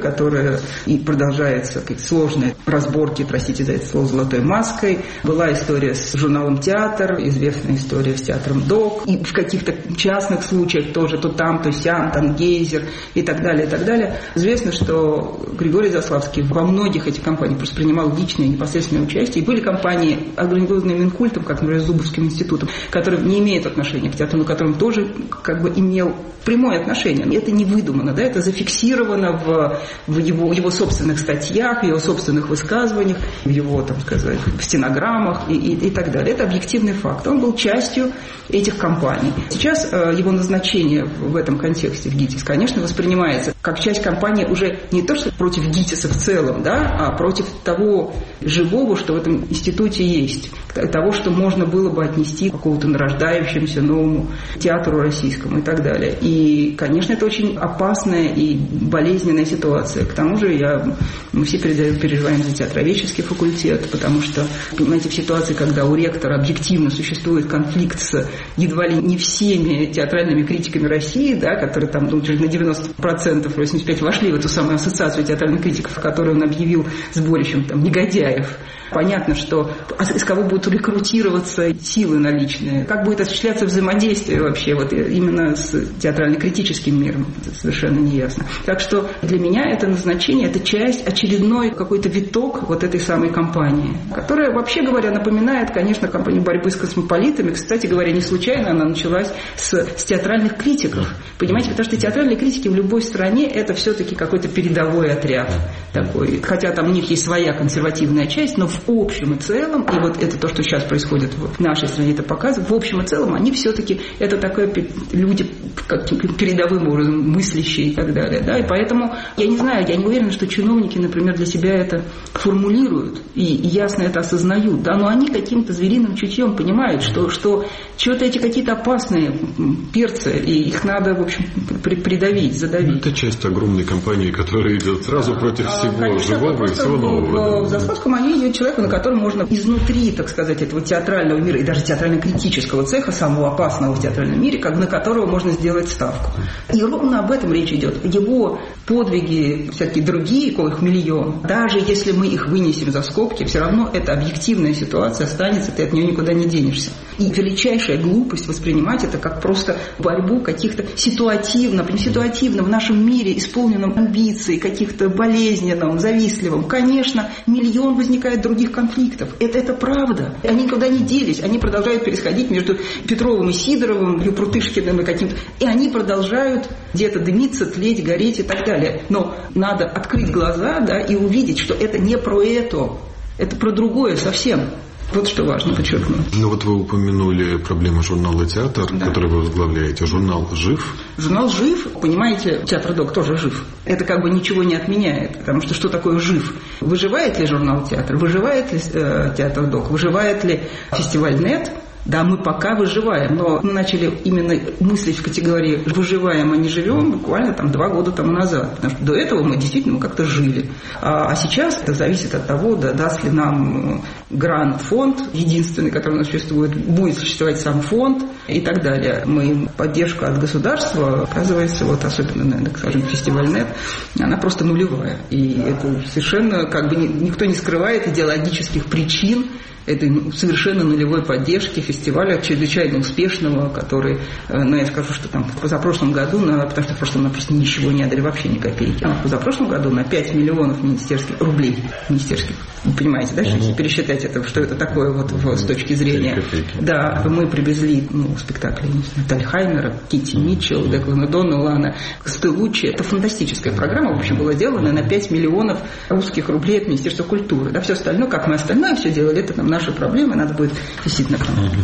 и продолжается сложные разборки, простите за это слово, «Золотой маской». Была история с журналом «Театр», известная история с театром «Док». И в каких-то частных случаях тоже то там, то сям, Тангейзер и так далее, и так далее. Известно, что Григорий Заславский во многих этих компаниях просто принимал личное непосредственное участие. И были компании, организованные Минкультом, как, например, Зубовским институтом, которые не имеют отношения к театру, но которым тоже как бы имел прямое отношение. Это не выдумано, да, это зафиксировано в его собственных статьях, в его собственных высказываниях, в его, там сказать, в стенограммах и так далее. Это объективный факт. Он был частью этих компаний. Сейчас его назначение в этом контексте в ГИТИС, конечно, воспринимается как часть компании уже не то, что против ГИТИСа в целом, да, а против того живого, что в этом институте есть, того, что можно было бы отнести к какому-то нарождающемуся новому театру российскому и так далее. И, конечно, это очень опасная и болезненная ситуация. К тому же мы все переживаем за театроведческий факультет, потому что, понимаете, в ситуации, когда у ректора объективно существует конфликт с едва ли не всеми театральными критиками России, да, которые там на 90%, 85% вошли в эту самую ассоциацию театральных критиков, которую он объявил сборищем там негодяев. Понятно, что из кого будут рекрутироваться силы наличные, как будет осуществляться взаимодействие вообще вот именно с театрально-критическим миром, это совершенно неясно. Так что для меня это назначение, это часть, очередной какой-то виток вот этой самой кампании, которая, вообще говоря, напоминает, конечно, кампанию борьбы с космополитами. Кстати говоря, не случайно она началась с театральных критиков. Понимаете, потому что театральные критики в любой стране это все-таки какой-то передовой отряд такой. Хотя там у них есть своя консервативная часть, но в общем и целом, и вот это то, что сейчас происходит в нашей стране, это показывает, в общем и целом они все-таки, это такое люди каким-то передовым образом мыслящие и так далее. Да? И поэтому, я не знаю, я не уверена, что чиновники, например, для себя это формулируют и ясно это осознают, да? Но они каким-то звериным чутьем понимают, что что-то эти какие-то опасные перцы, и их надо, в общем, придавить, задавить. Это часть огромной кампании, которая идет сразу против всего конечно, живого и всего нового. В Заславском они идет человеку, на котором можно изнутри, так сказать, этого театрального мира и даже театрально-критического цеха, самого опасного в театральном мире, на которого можно сделать ставку. И ровно об этом речь идет. Его подвиги, всякие другие, коих миллион, даже если мы их вынесем за скобки, все равно это объективная ситуация останется, ты от нее никуда не денешься. И величайшая глупость воспринимать это как просто борьбу каких-то ситуативно в нашем мире, исполненном амбиций, каких-то болезненном, завистливом. Конечно, миллион возникает других конфликтов. Это правда. Они никуда не делись. Они продолжают происходить между Петровым и Сидоровым, Прутышкиным и каким-то. И они продолжают где-то дымиться, тлеть, гореть и так далее. Но надо открыть глаза, да, и увидеть, что это не про это. Это про другое совсем. Вот что важно подчеркнуть. Ну вот вы упомянули проблему журнала «Театр», да, который вы возглавляете. Журнал жив? Журнал жив. Понимаете, «Театр Док» тоже жив. Это как бы ничего не отменяет. Потому что такое жив? Выживает ли журнал «Театр»? Выживает ли «Театр Док»? Выживает ли фестиваль «Нет»? Да, мы пока выживаем, но мы начали именно мыслить в категории «выживаем, а не живем» буквально 2 года тому назад. Потому что до этого мы действительно как-то жили. А сейчас это зависит от того, даст ли нам грант-фонд, единственный, который у нас существует, будет существовать сам фонд и так далее. Поддержка от государства, оказывается, вот особенно, наверное, скажем, фестиваль «Нет», она просто нулевая. И это совершенно, как бы никто не скрывает идеологических причин этой совершенно нулевой поддержки фестиваля, чрезвычайно успешного, который, я скажу, что там в позапрошлом году, потому что в прошлом просто ничего не отдали, вообще ни копейки, а в позапрошлом году на 5 миллионов рублей министерских, вы понимаете, да, если пересчитать это, что это такое вот с точки зрения, да, мы привезли спектакли Тальхаймера, Китти Митчелл, Деклана Доналана, Стеллуччи, это фантастическая программа, в общем, была сделана на 5 миллионов русских рублей от Министерства культуры, да, все остальное, как мы остальное все делали, это там наши проблемы, надо будет действительно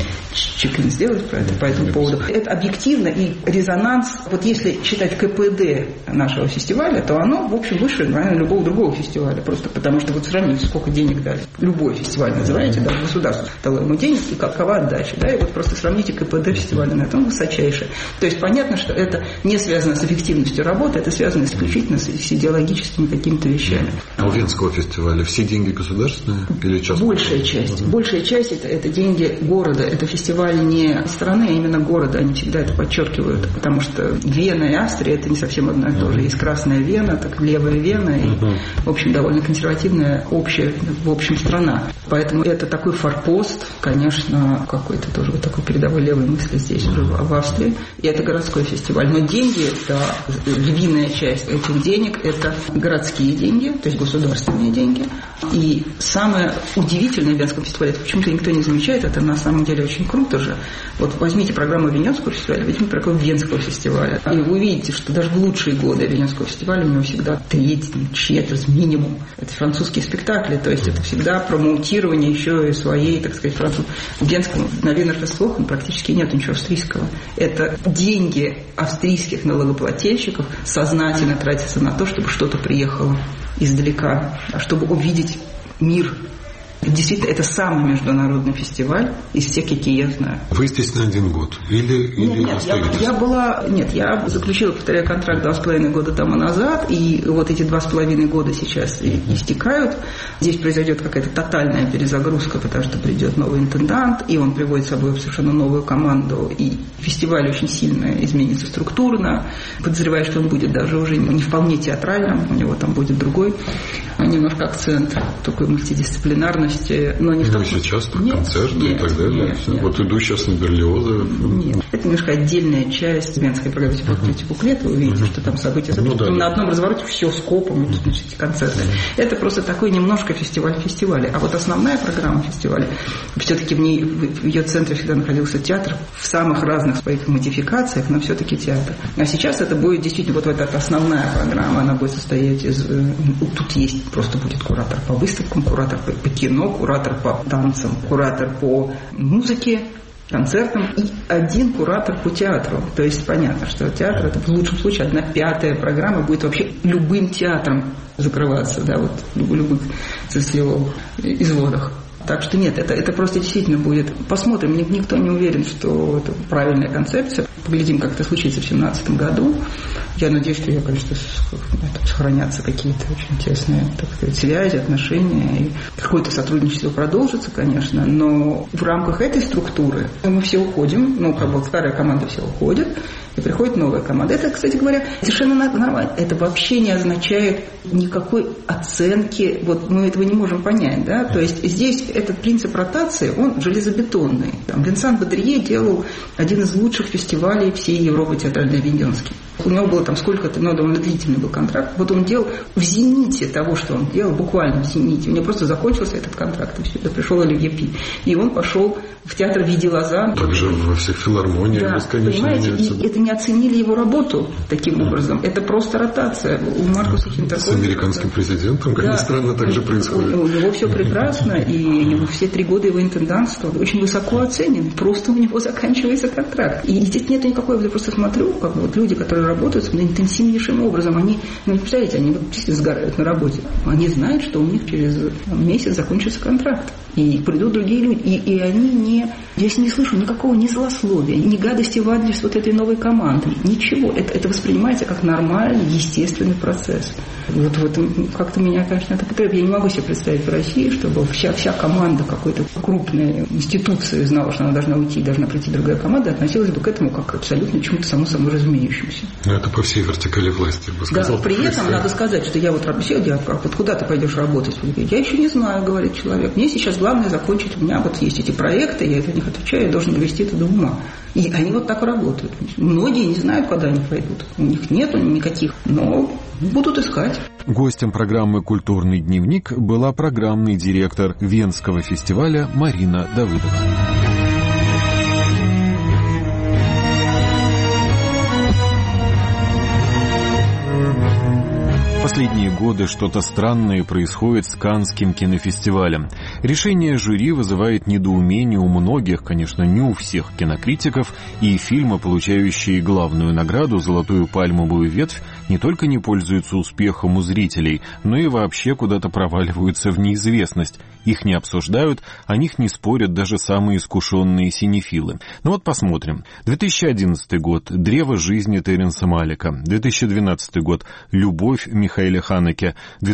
чек-ин сделать по этому поводу. Это объективно и резонанс, вот если считать КПД нашего фестиваля, то оно, в общем, выше, наверное, любого другого фестиваля, просто потому что вот сравните, сколько денег дали. Любой фестиваль. фестиваль называете, да, государство дало ему денег, и какова отдача, да, и вот просто сравните КПД фестиваля на этом высочайшее. То есть понятно, что это не связано с эффективностью работы, это связано исключительно с идеологическими какими-то вещами. А у Венского фестиваля все деньги государственные или частные? Большая часть. Большая часть это деньги города. Это фестиваль не страны, а именно города. Они всегда это подчеркивают, потому что Вена и Австрия это не совсем одно и то же. Есть Красная Вена, так левая Вена, и, в общем, довольно консервативная общая, в общем, страна. Поэтому это такой форпост, конечно, какой-то тоже вот такой передовой левой мысли здесь уже в Австрии. И это городской фестиваль. Но деньги, да, львиная часть этих денег это городские деньги, то есть государственные деньги. И самое удивительное в Венском фестивале, это почему-то никто не замечает, это на самом деле очень круто же. Вот возьмите программу Венецкого фестиваля, возьмите программу Венского фестиваля, и вы увидите, что даже в лучшие годы Венецкого фестиваля у него всегда треть, четверть минимум. Это французские спектакли, то есть это всегда промоутирование еще и своей, так сказать, французской. В Венском на Венер Фестивале практически нет ничего австрийского. Это деньги австрийских налогоплательщиков сознательно тратятся на то, чтобы что-то приехало издалека, чтобы увидеть мир. Действительно, это самый международный фестиваль из всех, какие я знаю. Вы здесь на 1 год? Я заключила, повторяю, контракт 2,5 года тому назад, и вот эти 2,5 года сейчас истекают. Здесь произойдет какая-то тотальная перезагрузка, потому что придет новый интендант, и он приводит с собой совершенно новую команду, и фестиваль очень сильно изменится структурно. Подозреваю, что он будет даже уже не вполне театральным, у него там будет другой немножко акцент, такой мультидисциплинарный. Но не сейчас концерты и так далее. Вот иду сейчас на Берлиоза. Нет, это немножко отдельная часть Венской программы. Если посмотрите буклет, вы увидите, что там события. На одном развороте все скопом, значит, концерты. Это просто такой немножко фестиваль фестиваля. А вот основная программа фестиваля, все-таки в ее центре всегда находился театр в самых разных своих модификациях, но все-таки театр. А сейчас это будет действительно вот эта основная программа, она будет состоять из... Тут есть, просто будет куратор по выставкам, куратор по кино, куратор по танцам, куратор по музыке, концертам и один куратор по театру. То есть понятно, что театр это в лучшем случае 1/5 программы будет вообще любым театром закрываться, да, вот в любых его изводах. Так что нет, это просто действительно будет. Посмотрим, никто не уверен, что это правильная концепция. Поглядим, как это случится в 2017 году. Я надеюсь, что конечно, сохранятся какие-то очень тесные, так сказать, связи, отношения. И какое-то сотрудничество продолжится, конечно, но в рамках этой структуры мы все уходим, старая команда все уходит, и приходит новая команда. Это, кстати говоря, совершенно нормально. Это вообще не означает никакой оценки. Вот мы этого не можем понять, да? То есть здесь этот принцип ротации, он железобетонный. Там Винсан Бодрие делал один из лучших фестивалей всей Европы театрально-венский. У него было там сколько-то, довольно длительный был контракт. Вот он делал в зените того, что он делал, буквально в зените. У него просто закончился этот контракт, и все. Да пришел Оливье Пи. И он пошел в театр Види Лозан. Также во всех филармониях, да, бесконечно меняется. И это не оценили его работу таким образом. Это просто ротация. У Маркуса Хинтерхольца... С американским президентом, как ни странно, так же происходит. У него все прекрасно, и все 3 года его интендантства очень высоко оценены. Просто у него заканчивается контракт. И здесь нет никакой... Я просто смотрю, как вот люди, которые работают интенсивнейшим образом, они, представляете, они действительно сгорают на работе. Они знают, что у них через месяц закончится контракт. И придут другие люди. И они не... Я не слышу никакого ни злословия, ни гадости в адрес вот этой новой команды. Ничего. Это воспринимается как нормальный, естественный процесс. Вот в этом как-то меня, конечно, это потребует. Я не могу себе представить в России, чтобы вся команда какой-то крупной институции знала, что она должна уйти, должна прийти другая команда, относилась бы к этому как абсолютно чему-то само собой разумеющемуся. Но это по всей вертикали власти, я бы сказал. Да, при этом надо сказать, что я вот вот куда ты пойдешь работать? Я еще не знаю, говорит человек. Мне сейчас главное закончить, у меня вот есть эти проекты, я за них отвечаю, я должен довести это до ума. И они вот так работают. Многие не знают, куда они пойдут. У них нету никаких, но будут искать. Гостем программы «Культурный дневник» была программный директор Венского фестиваля Марина Давыдова. Последние годы что-то странное происходит с Каннским кинофестивалем. Решение жюри вызывает недоумение у многих, конечно, не у всех кинокритиков, и фильмы, получающие главную награду «Золотую пальмовую ветвь», не только не пользуются успехом у зрителей, но и вообще куда-то проваливаются в неизвестность. Их не обсуждают, о них не спорят даже самые искушенные синефилы. Ну вот посмотрим. 2011 год «Древо жизни» Терренса Малика. 2012 год «Любовь» Михаэля Ханеке.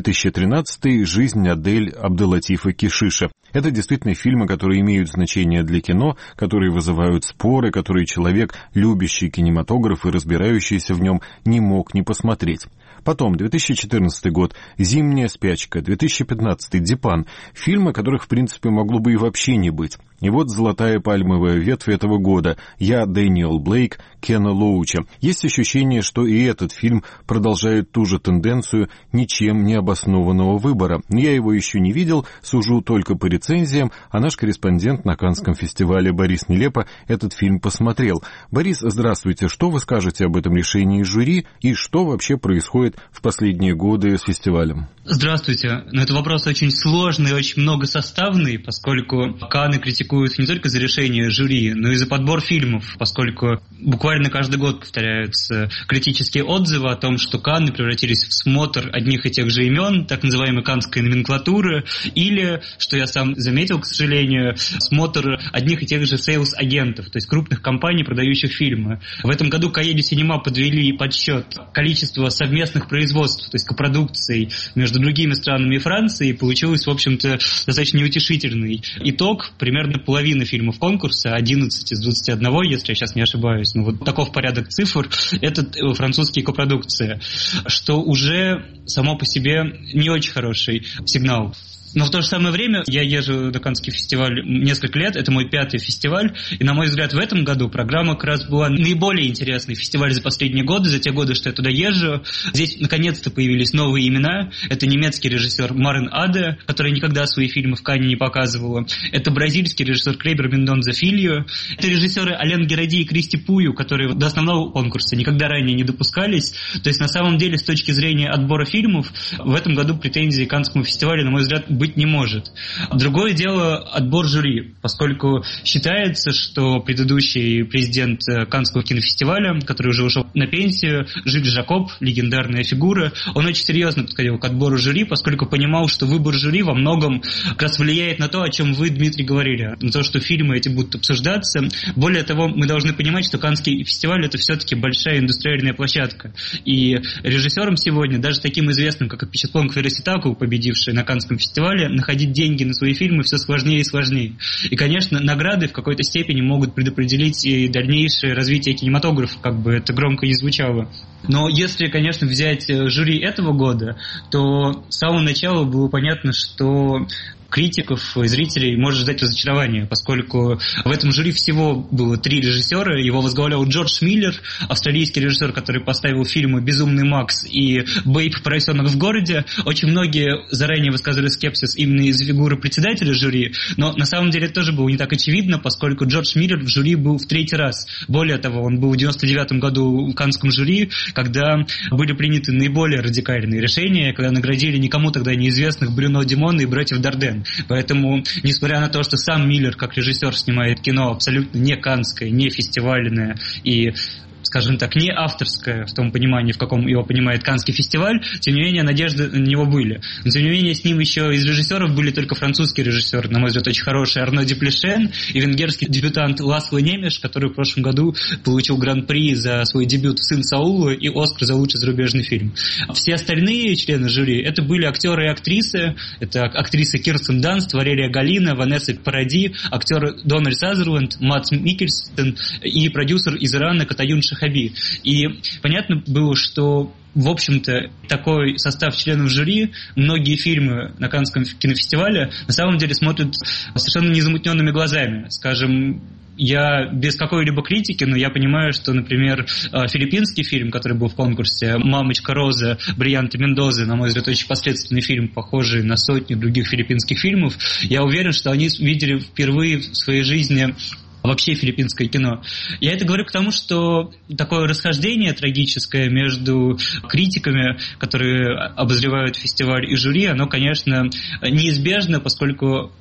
2013 «Жизнь Адель» Абдел-Латифа Кишиша. Это действительно фильмы, которые имеют значение для кино, которые вызывают споры, которые человек, любящий кинематограф и разбирающийся в нем, не мог не посмотреть. Потом, 2014 год, «Зимняя спячка», 2015 «Дипан», фильмы, которых, в принципе, могло бы и вообще не быть. И вот «Золотая пальмовая ветвь» этого года, «Я, Дэниел Блейк», Кена Лоуча. Есть ощущение, что и этот фильм продолжает ту же тенденцию ничем не обоснованного выбора. Я его еще не видел, сужу только по рецензиям, а наш корреспондент на Каннском фестивале Борис Нелепо этот фильм посмотрел. Борис, здравствуйте. Что вы скажете об этом решении жюри и что вообще происходит в последние годы с фестивалем? Здравствуйте. Это вопрос очень сложный, очень многосоставный, поскольку Канны критикуют не только за решение жюри, но и за подбор фильмов, поскольку буквально каждый год повторяются критические отзывы о том, что Канны превратились в смотр одних и тех же имен, так называемой каннской номенклатуры, или, что я сам заметил, к сожалению, смотр одних и тех же сейлс-агентов, то есть крупных компаний, продающих фильмы. В этом году Каеди Синема подвели подсчет количества совместных производств, то есть копродукций между другими странами и Францией, и получилось, в общем-то, достаточно неутешительный итог. Примерно половина фильмов конкурса, 11 из 21, если я сейчас не ошибаюсь, ну вот таков порядок цифр, это французские копродукции, что уже само по себе не очень хороший сигнал. Но в то же самое время я езжу на Каннский фестиваль несколько лет, это мой 5-й фестиваль, и, на мой взгляд, в этом году программа как раз была наиболее интересный фестиваль за последние годы, за те годы, что я туда езжу. Здесь, наконец-то, появились новые имена. Это немецкий режиссер Марен Аде, который никогда свои фильмы в Канне не показывала. Это бразильский режиссер Клейбер Мендонза Фильо. Это режиссеры Ален Геради и Кристи Пую, которые до основного конкурса никогда ранее не допускались. То есть, на самом деле, с точки зрения отбора фильмов, в этом году претензий к Каннскому фестивалю, на мой взгляд, быть не может. Другое дело отбор жюри, поскольку считается, что предыдущий президент Каннского кинофестиваля, который уже ушел на пенсию, Жиль Жакоб, легендарная фигура, он очень серьезно подходил к отбору жюри, поскольку понимал, что выбор жюри во многом как раз влияет на то, о чем вы, Дмитрий, говорили, на то, что фильмы эти будут обсуждаться. Более того, мы должны понимать, что Каннский фестиваль — это все-таки большая индустриальная площадка. И режиссерам сегодня, даже таким известным, как Апичатлон Квераситаку, победивший на Каннском фестивале, находить деньги на свои фильмы все сложнее и сложнее. И, конечно, награды в какой-то степени могут предопределить и дальнейшее развитие кинематографа, как бы это громко не звучало. Но если, конечно, взять жюри этого года, то с самого начала было понятно, что критиков и зрителей может ждать разочарование, поскольку в этом жюри всего было 3 режиссера. Его возглавлял Джордж Миллер, австралийский режиссер, который поставил фильмы «Безумный Макс» и «Бэйб. Поросенок в городе». Очень многие заранее высказывали скепсис именно из-за фигуры председателя жюри, но на самом деле это тоже было не так очевидно, поскольку Джордж Миллер в жюри был в 3-й раз. Более того, он был в 99-м году в Каннском жюри, когда были приняты наиболее радикальные решения, когда наградили никому тогда неизвестных Брюно Димона и братьев Дарден. Поэтому, несмотря на то, что сам Миллер как режиссер снимает кино абсолютно не каннское, не фестивальное и, скажем так, не авторское в том понимании, в каком его понимает Каннский фестиваль, тем не менее, надежды на него были. Но, тем не менее, с ним еще из режиссеров были только французские режиссеры, на мой взгляд, очень хороший Арно Дюплешен и венгерский дебютант Ласло Немеш, который в прошлом году получил гран-при за свой дебют «Сын Саула» и «Оскар» за лучший зарубежный фильм. Все остальные члены жюри — это были актеры и актрисы. Это актрисы Кирстен Данст, Валерия Галина, Ванесса Паради, актер Дональд Сазерленд, Матс Миккельсен и продюсер из Ирана Катаюн Шахаби. И понятно было, что в общем-то, такой состав членов жюри многие фильмы на Каннском кинофестивале на самом деле смотрят совершенно незамутненными глазами. Скажем, я без какой-либо критики, но я понимаю, что, например, филиппинский фильм, который был в конкурсе, «Мамочка Роза» Бриянта Мендозы, на мой взгляд, очень посредственный фильм, похожий на сотни других филиппинских фильмов, я уверен, что они видели впервые в своей жизни вообще филиппинское кино. Я это говорю к тому, что такое расхождение трагическое между критиками, которые обозревают фестиваль, и жюри, оно, конечно, неизбежно, поскольку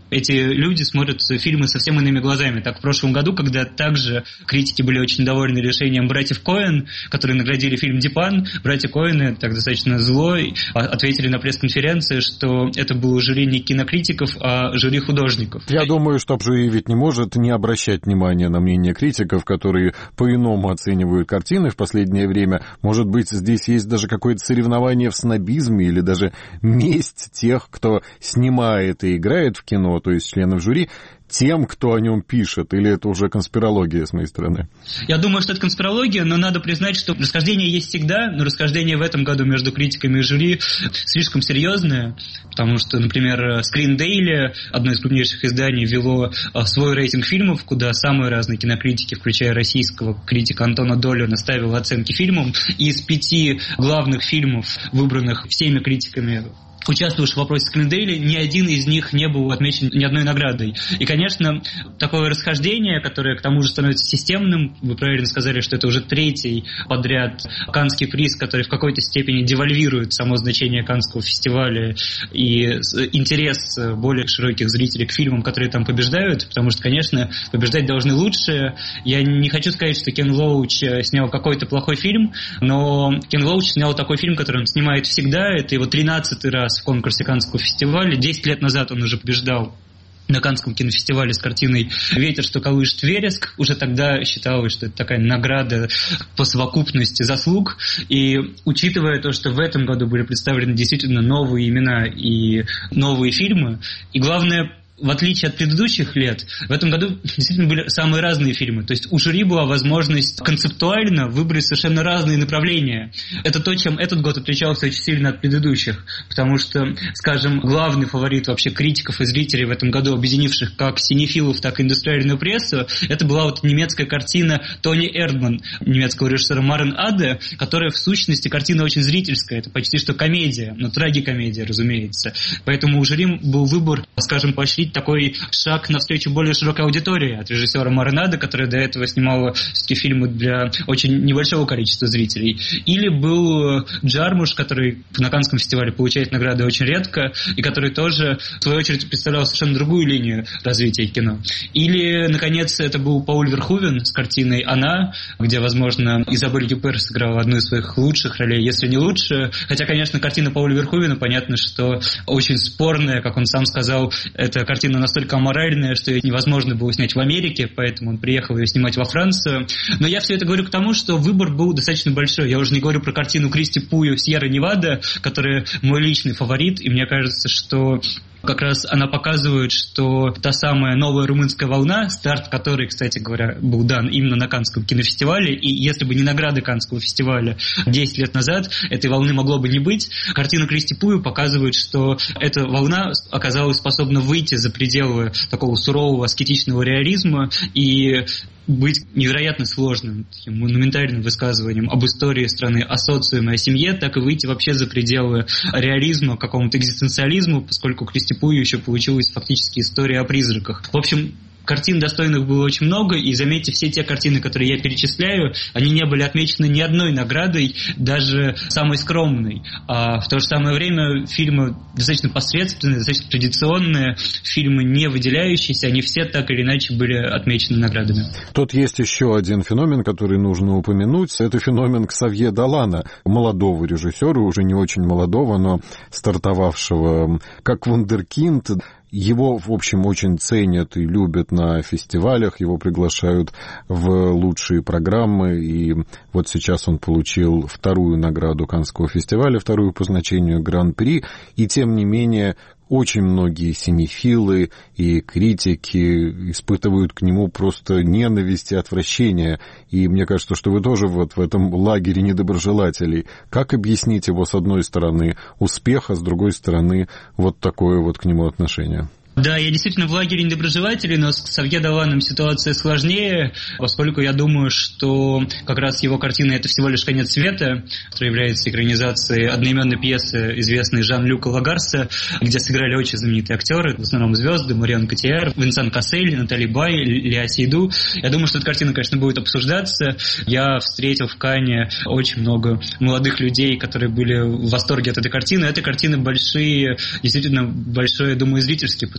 эти люди смотрят фильмы совсем иными глазами. Так в прошлом году, когда также критики были очень довольны решением братьев Коэн, которые наградили фильм «Дипан», братья Коэны так достаточно зло ответили на пресс-конференции, что это было жюри не кинокритиков, а жюри художников. Я думаю, что жюри ведь не может не обращать внимания на мнение критиков, которые по-иному оценивают картины в последнее время. Может быть, здесь есть даже какое-то соревнование в снобизме или даже месть тех, кто снимает и играет в кино, то есть членов жюри, тем, кто о нем пишет, или это уже конспирология с моей стороны? Я думаю, что это конспирология, но надо признать, что расхождение есть всегда, но расхождение в этом году между критиками и жюри слишком серьезное, потому что, например, Screen Daily, одно из крупнейших изданий, ввело свой рейтинг фильмов, куда самые разные кинокритики, включая российского критика Антона Долю, наставил оценки фильмам, и из 5 главных фильмов, выбранных всеми критиками, участвуешь в вопросе Screen Daily, ни один из них не был отмечен ни одной наградой. И, конечно, такое расхождение, которое к тому же становится системным, вы правильно сказали, что это уже 3-й подряд Каннский приз, который в какой-то степени девальвирует само значение Каннского фестиваля и интерес более широких зрителей к фильмам, которые там побеждают, потому что, конечно, побеждать должны лучшие. Я не хочу сказать, что Кен Лоуч снял какой-то плохой фильм, но Кен Лоуч снял такой фильм, который он снимает всегда, это его 13-й раз в конкурсе Каннского фестиваля. 10 лет назад он уже побеждал на Каннском кинофестивале с картиной «Ветер, что колышет вереск». Уже тогда считалось, что это такая награда по совокупности заслуг. И учитывая то, что в этом году были представлены действительно новые имена и новые фильмы, и главное, в отличие от предыдущих лет, в этом году действительно были самые разные фильмы. То есть у жюри была возможность концептуально выбрать совершенно разные направления. Это то, чем этот год отличался очень сильно от предыдущих. Потому что, скажем, главный фаворит вообще критиков и зрителей в этом году, объединивших как синефилов, так и индустриальную прессу, это была вот немецкая картина Тони Эрдман, немецкого режиссера Марен Аде, которая в сущности картина очень зрительская. Это почти что комедия, но трагикомедия, разумеется. Поэтому у жюри был выбор, скажем, поощрить такой шаг навстречу более широкой аудитории от режиссера Маренада, который до этого снимал все-таки фильмы для очень небольшого количества зрителей. Или был Джармуш, который на Каннском фестивале получает награды очень редко, и который тоже, в свою очередь, представлял совершенно другую линию развития кино. Или, наконец, это был Пауль Верховен с картиной «Она», где, возможно, Изабель Юпер сыграла одну из своих лучших ролей, если не лучшую. Хотя, конечно, картина Пауля Верховена, понятно, что очень спорная, как он сам сказал, это картина настолько аморальная, что ее невозможно было снять в Америке, поэтому он приехал ее снимать во Францию. Но я все это говорю к тому, что выбор был достаточно большой. Я уже не говорю про картину Кристи Пую «Сьерра Невада», которая мой личный фаворит, и мне кажется, что как раз она показывает, что та самая новая румынская волна, старт которой, кстати говоря, был дан именно на Каннском кинофестивале, и если бы не награды Каннского фестиваля 10 лет назад, этой волны могло бы не быть. Картина Кристи Пую показывает, что эта волна оказалась способна выйти за пределы такого сурового аскетичного реализма и быть невероятно сложным, таким монументальным высказыванием об истории страны, о социуме, о семье, так и выйти вообще за пределы реализма, какому-то экзистенциализму, поскольку Кристи Пую еще получилась фактически история о призраках. В общем, картин достойных было очень много, и заметьте, все те картины, которые я перечисляю, они не были отмечены ни одной наградой, даже самой скромной. А в то же самое время фильмы достаточно посредственные, достаточно традиционные, фильмы не выделяющиеся, они все так или иначе были отмечены наградами. Тут есть еще один феномен, который нужно упомянуть. Это феномен Ксавье Долана, молодого режиссера, уже не очень молодого, но стартовавшего как вундеркинд. Его, в общем, очень ценят и любят на фестивалях, его приглашают в лучшие программы, и вот сейчас он получил 2-ю награду Каннского фестиваля, 2-ю по значению Гран-при, и тем не менее очень многие синефилы и критики испытывают к нему просто ненависть и отвращение. И мне кажется, что вы тоже вот в этом лагере недоброжелателей. Как объяснить его, с одной стороны, успех, а с другой стороны, вот такое вот к нему отношение? Да, я действительно в лагере недоброжелателей, но с Ксавье Доланом ситуация сложнее, поскольку я думаю, что как раз его картина «Это всего лишь конец света», которая является экранизацией одноименной пьесы известной Жан-Люка Лагарса, где сыграли очень знаменитые актеры, в основном звезды, Марион Котийяр, Винсан Кассель, Натали Бай, Леа Сейду. Я думаю, что эта картина, конечно, будет обсуждаться. Я встретил в Канне очень много молодых людей, которые были в восторге от этой картины. Этой картины большие, действительно большой, я думаю, зрительский потенциал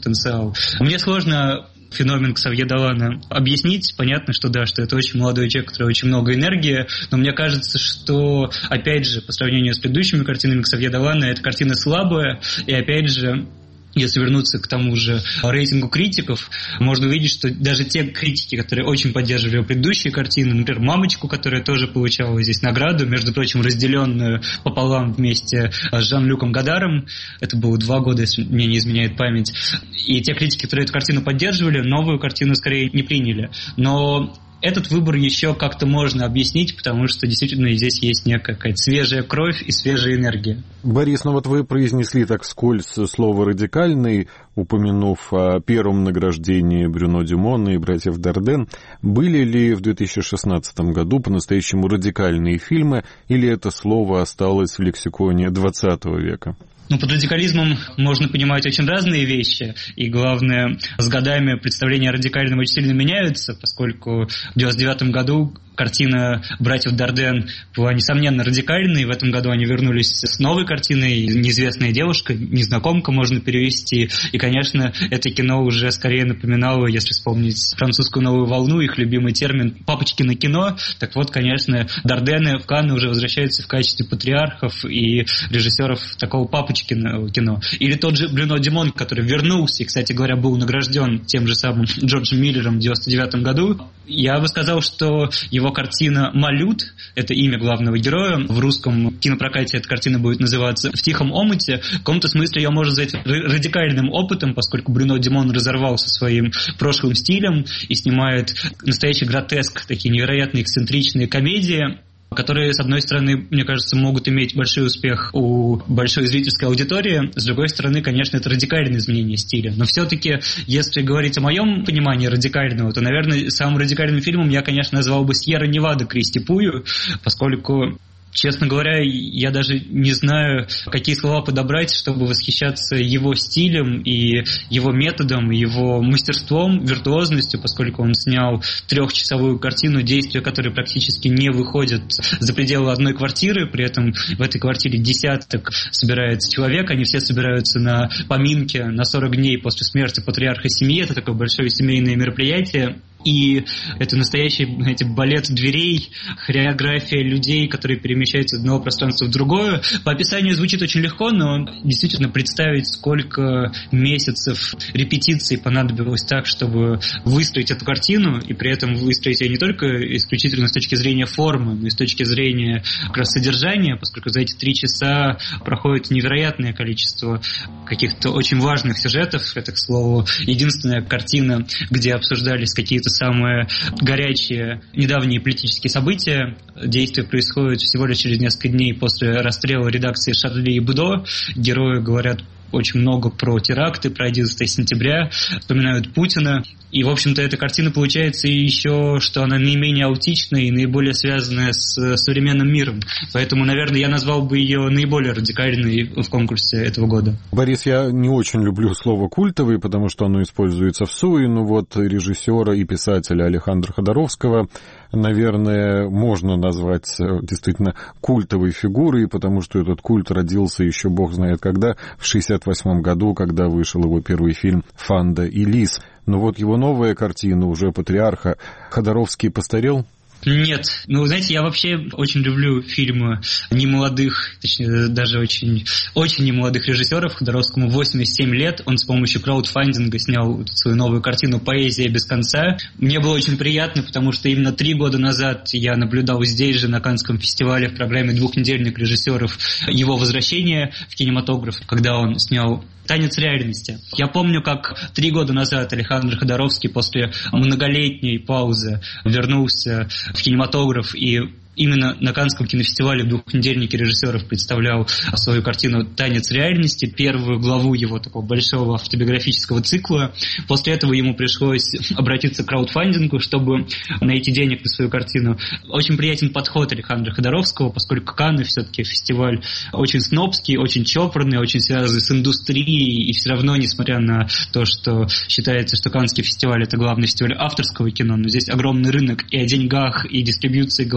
потенциал. Мне сложно феномен Ксавье Долана объяснить. Понятно, что да, что это очень молодой человек, который очень много энергии, но мне кажется, что, опять же, по сравнению с предыдущими картинами Ксавье Долана, эта картина слабая, и опять же, если вернуться к тому же рейтингу критиков, можно увидеть, что даже те критики, которые очень поддерживали его предыдущие картины, например, «Мамочку», которая тоже получала здесь награду, между прочим, разделенную пополам вместе с Жан-Люком Гадаром, это было 2 года, если мне не изменяет память, и те критики, которые эту картину поддерживали, новую картину скорее не приняли. Но этот выбор еще как-то можно объяснить, потому что действительно здесь есть некая какая-то свежая кровь и свежая энергия. Борис, ну вот вы произнесли так вскользь слово «радикальный», упомянув о первом награждении Брюно Дюмона и братьев Дарден. Были ли в 2016 году по-настоящему радикальные фильмы, или это слово осталось в лексиконе 20 века? Ну, под радикализмом можно понимать очень разные вещи, и главное, с годами представления о радикальном очень сильно меняются, поскольку в 1999 году картина братьев Дарден была, несомненно, радикальной. В этом году они вернулись с новой картиной «Неизвестная девушка», «Незнакомка» можно перевести. И, конечно, это кино уже скорее напоминало, если вспомнить французскую новую волну, их любимый термин «папочкино кино». Так вот, конечно, Дардены в Канны уже возвращаются в качестве патриархов и режиссеров такого папочкиного кино. Или тот же Брюно Дюмон, который вернулся и, кстати говоря, был награжден тем же самым Джорджем Миллером в 1999 году. Я бы сказал, что его картина «Малют» — это имя главного героя. В русском кинопрокате эта картина будет называться «В тихом омуте». В каком-то смысле ее можно назвать радикальным опытом, поскольку Брюно Дюмон разорвал со своим прошлым стилем и снимает настоящий гротеск, такие невероятные эксцентричные комедии, которые, с одной стороны, мне кажется, могут иметь большой успех у большой зрительской аудитории, с другой стороны, конечно, это радикальное изменение стиля. Но все-таки, если говорить о моем понимании радикального, то, наверное, самым радикальным фильмом я, конечно, назвал бы «Сьерра Невада» Кристи Пую, поскольку, честно говоря, я даже не знаю, какие слова подобрать, чтобы восхищаться его стилем и его методом, его мастерством, виртуозностью, поскольку он снял 3-часовую картину, действия которой практически не выходят за пределы одной квартиры, при этом в этой квартире десяток собирается человек, они все собираются на поминке на 40 дней после смерти патриарха семьи, это такое большое семейное мероприятие. И это настоящий, знаете, балет дверей, хореография людей, которые перемещаются из одного пространства в другое. По описанию звучит очень легко, но действительно представить, сколько месяцев репетиций понадобилось так, чтобы выстроить эту картину, и при этом выстроить ее не только исключительно с точки зрения формы, но и с точки зрения как раз содержания, поскольку за эти 3 часа проходит невероятное количество каких-то очень важных сюжетов. Это, к слову, единственная картина, где обсуждались какие-то самые горячие недавние политические события. Действие происходит всего лишь через несколько дней после расстрела редакции «Шарли и Будо». Герои говорят очень много про теракты, про 11 сентября, вспоминают Путина. И, в общем-то, эта картина получается еще, что она наименее аутичная и наиболее связанная с современным миром. Поэтому, наверное, я назвал бы ее наиболее радикальной в конкурсе этого года. Борис, я не очень люблю слово «культовый», потому что оно используется в суе. Ну вот режиссера и писателя Алехандро Ходоровского, наверное, можно назвать действительно культовой фигурой, потому что этот культ родился еще бог знает когда, в 1968 году, когда вышел его первый фильм «Фанда и Лис». Но вот его новая картина, уже «Патриарха», Ходоровский постарел? Нет. Ну, знаете, я вообще очень люблю фильмы немолодых, точнее, даже очень немолодых режиссеров. Ходоровскому 87 лет. Он с помощью краудфандинга снял свою новую картину «Поэзия без конца». Мне было очень приятно, потому что именно 3 года назад я наблюдал здесь же, на Каннском фестивале, в программе «Двухнедельник режиссеров» его возвращение в кинематограф, когда он снял «Танец реальности». Я помню, как 3 года назад Алехандро Ходоровский после многолетней паузы вернулся в кинематограф и именно на Каннском кинофестивале в «Двухнедельнике режиссеров» представлял свою картину «Танец реальности», первую главу его такого большого автобиографического цикла. После этого ему пришлось обратиться к краудфандингу, чтобы найти денег на свою картину. Очень приятен подход Алехандро Ходоровского, поскольку Канны все-таки фестиваль очень снобский, очень чопорный, очень связанный с индустрией, и все равно, несмотря на то, что считается, что Каннский фестиваль — это главный фестиваль авторского кино, но здесь огромный рынок, и о деньгах, и дистрибьюции говорят очень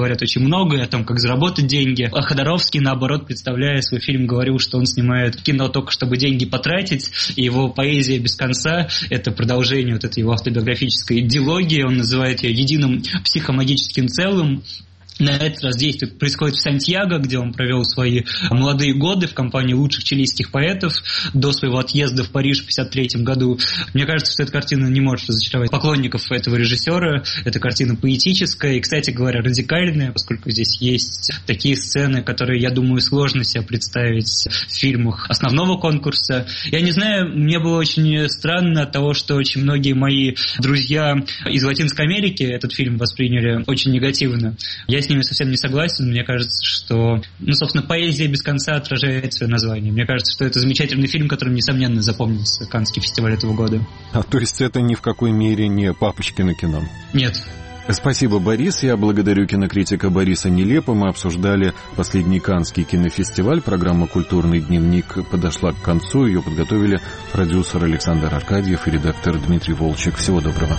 много, и о том, как заработать деньги. А Ходоровский, наоборот, представляя свой фильм, говорил, что он снимает кино только чтобы деньги потратить, и его поэзия без конца — это продолжение вот этой его автобиографической идеологии. Он называет ее единым психомагическим целым. На этот раз действие происходит в Сантьяго, где он провел свои молодые годы в компании лучших чилийских поэтов до своего отъезда в Париж в 1953 году. Мне кажется, что эта картина не может разочаровать поклонников этого режиссера. Эта картина поэтическая и, кстати говоря, радикальная, поскольку здесь есть такие сцены, которые, я думаю, сложно себе представить в фильмах основного конкурса. Я не знаю, мне было очень странно от того, что очень многие мои друзья из Латинской Америки этот фильм восприняли очень негативно. Я с ними совсем не согласен. Мне кажется, что, собственно, поэзия без конца отражает свое название. Мне кажется, что это замечательный фильм, которым, несомненно, запомнился Каннский фестиваль этого года. То есть это ни в какой мере не папочкино кино? Нет. Спасибо, Борис. Я благодарю кинокритика Бориса Нелепа. Мы обсуждали последний Каннский кинофестиваль. Программа «Культурный дневник» подошла к концу. Ее подготовили продюсер Александр Аркадьев и редактор Дмитрий Волчек. Всего доброго.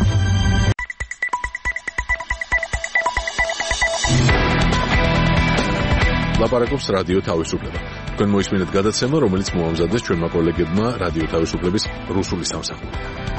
ლაპარაკობს რადიო თავისუფლება. თქვენ მოისმინეთ გადაცემა, რომელიც მოამზადეს ჩვენმა კოლეგებმა რადიო თავისუფლების რუსული სამსახური.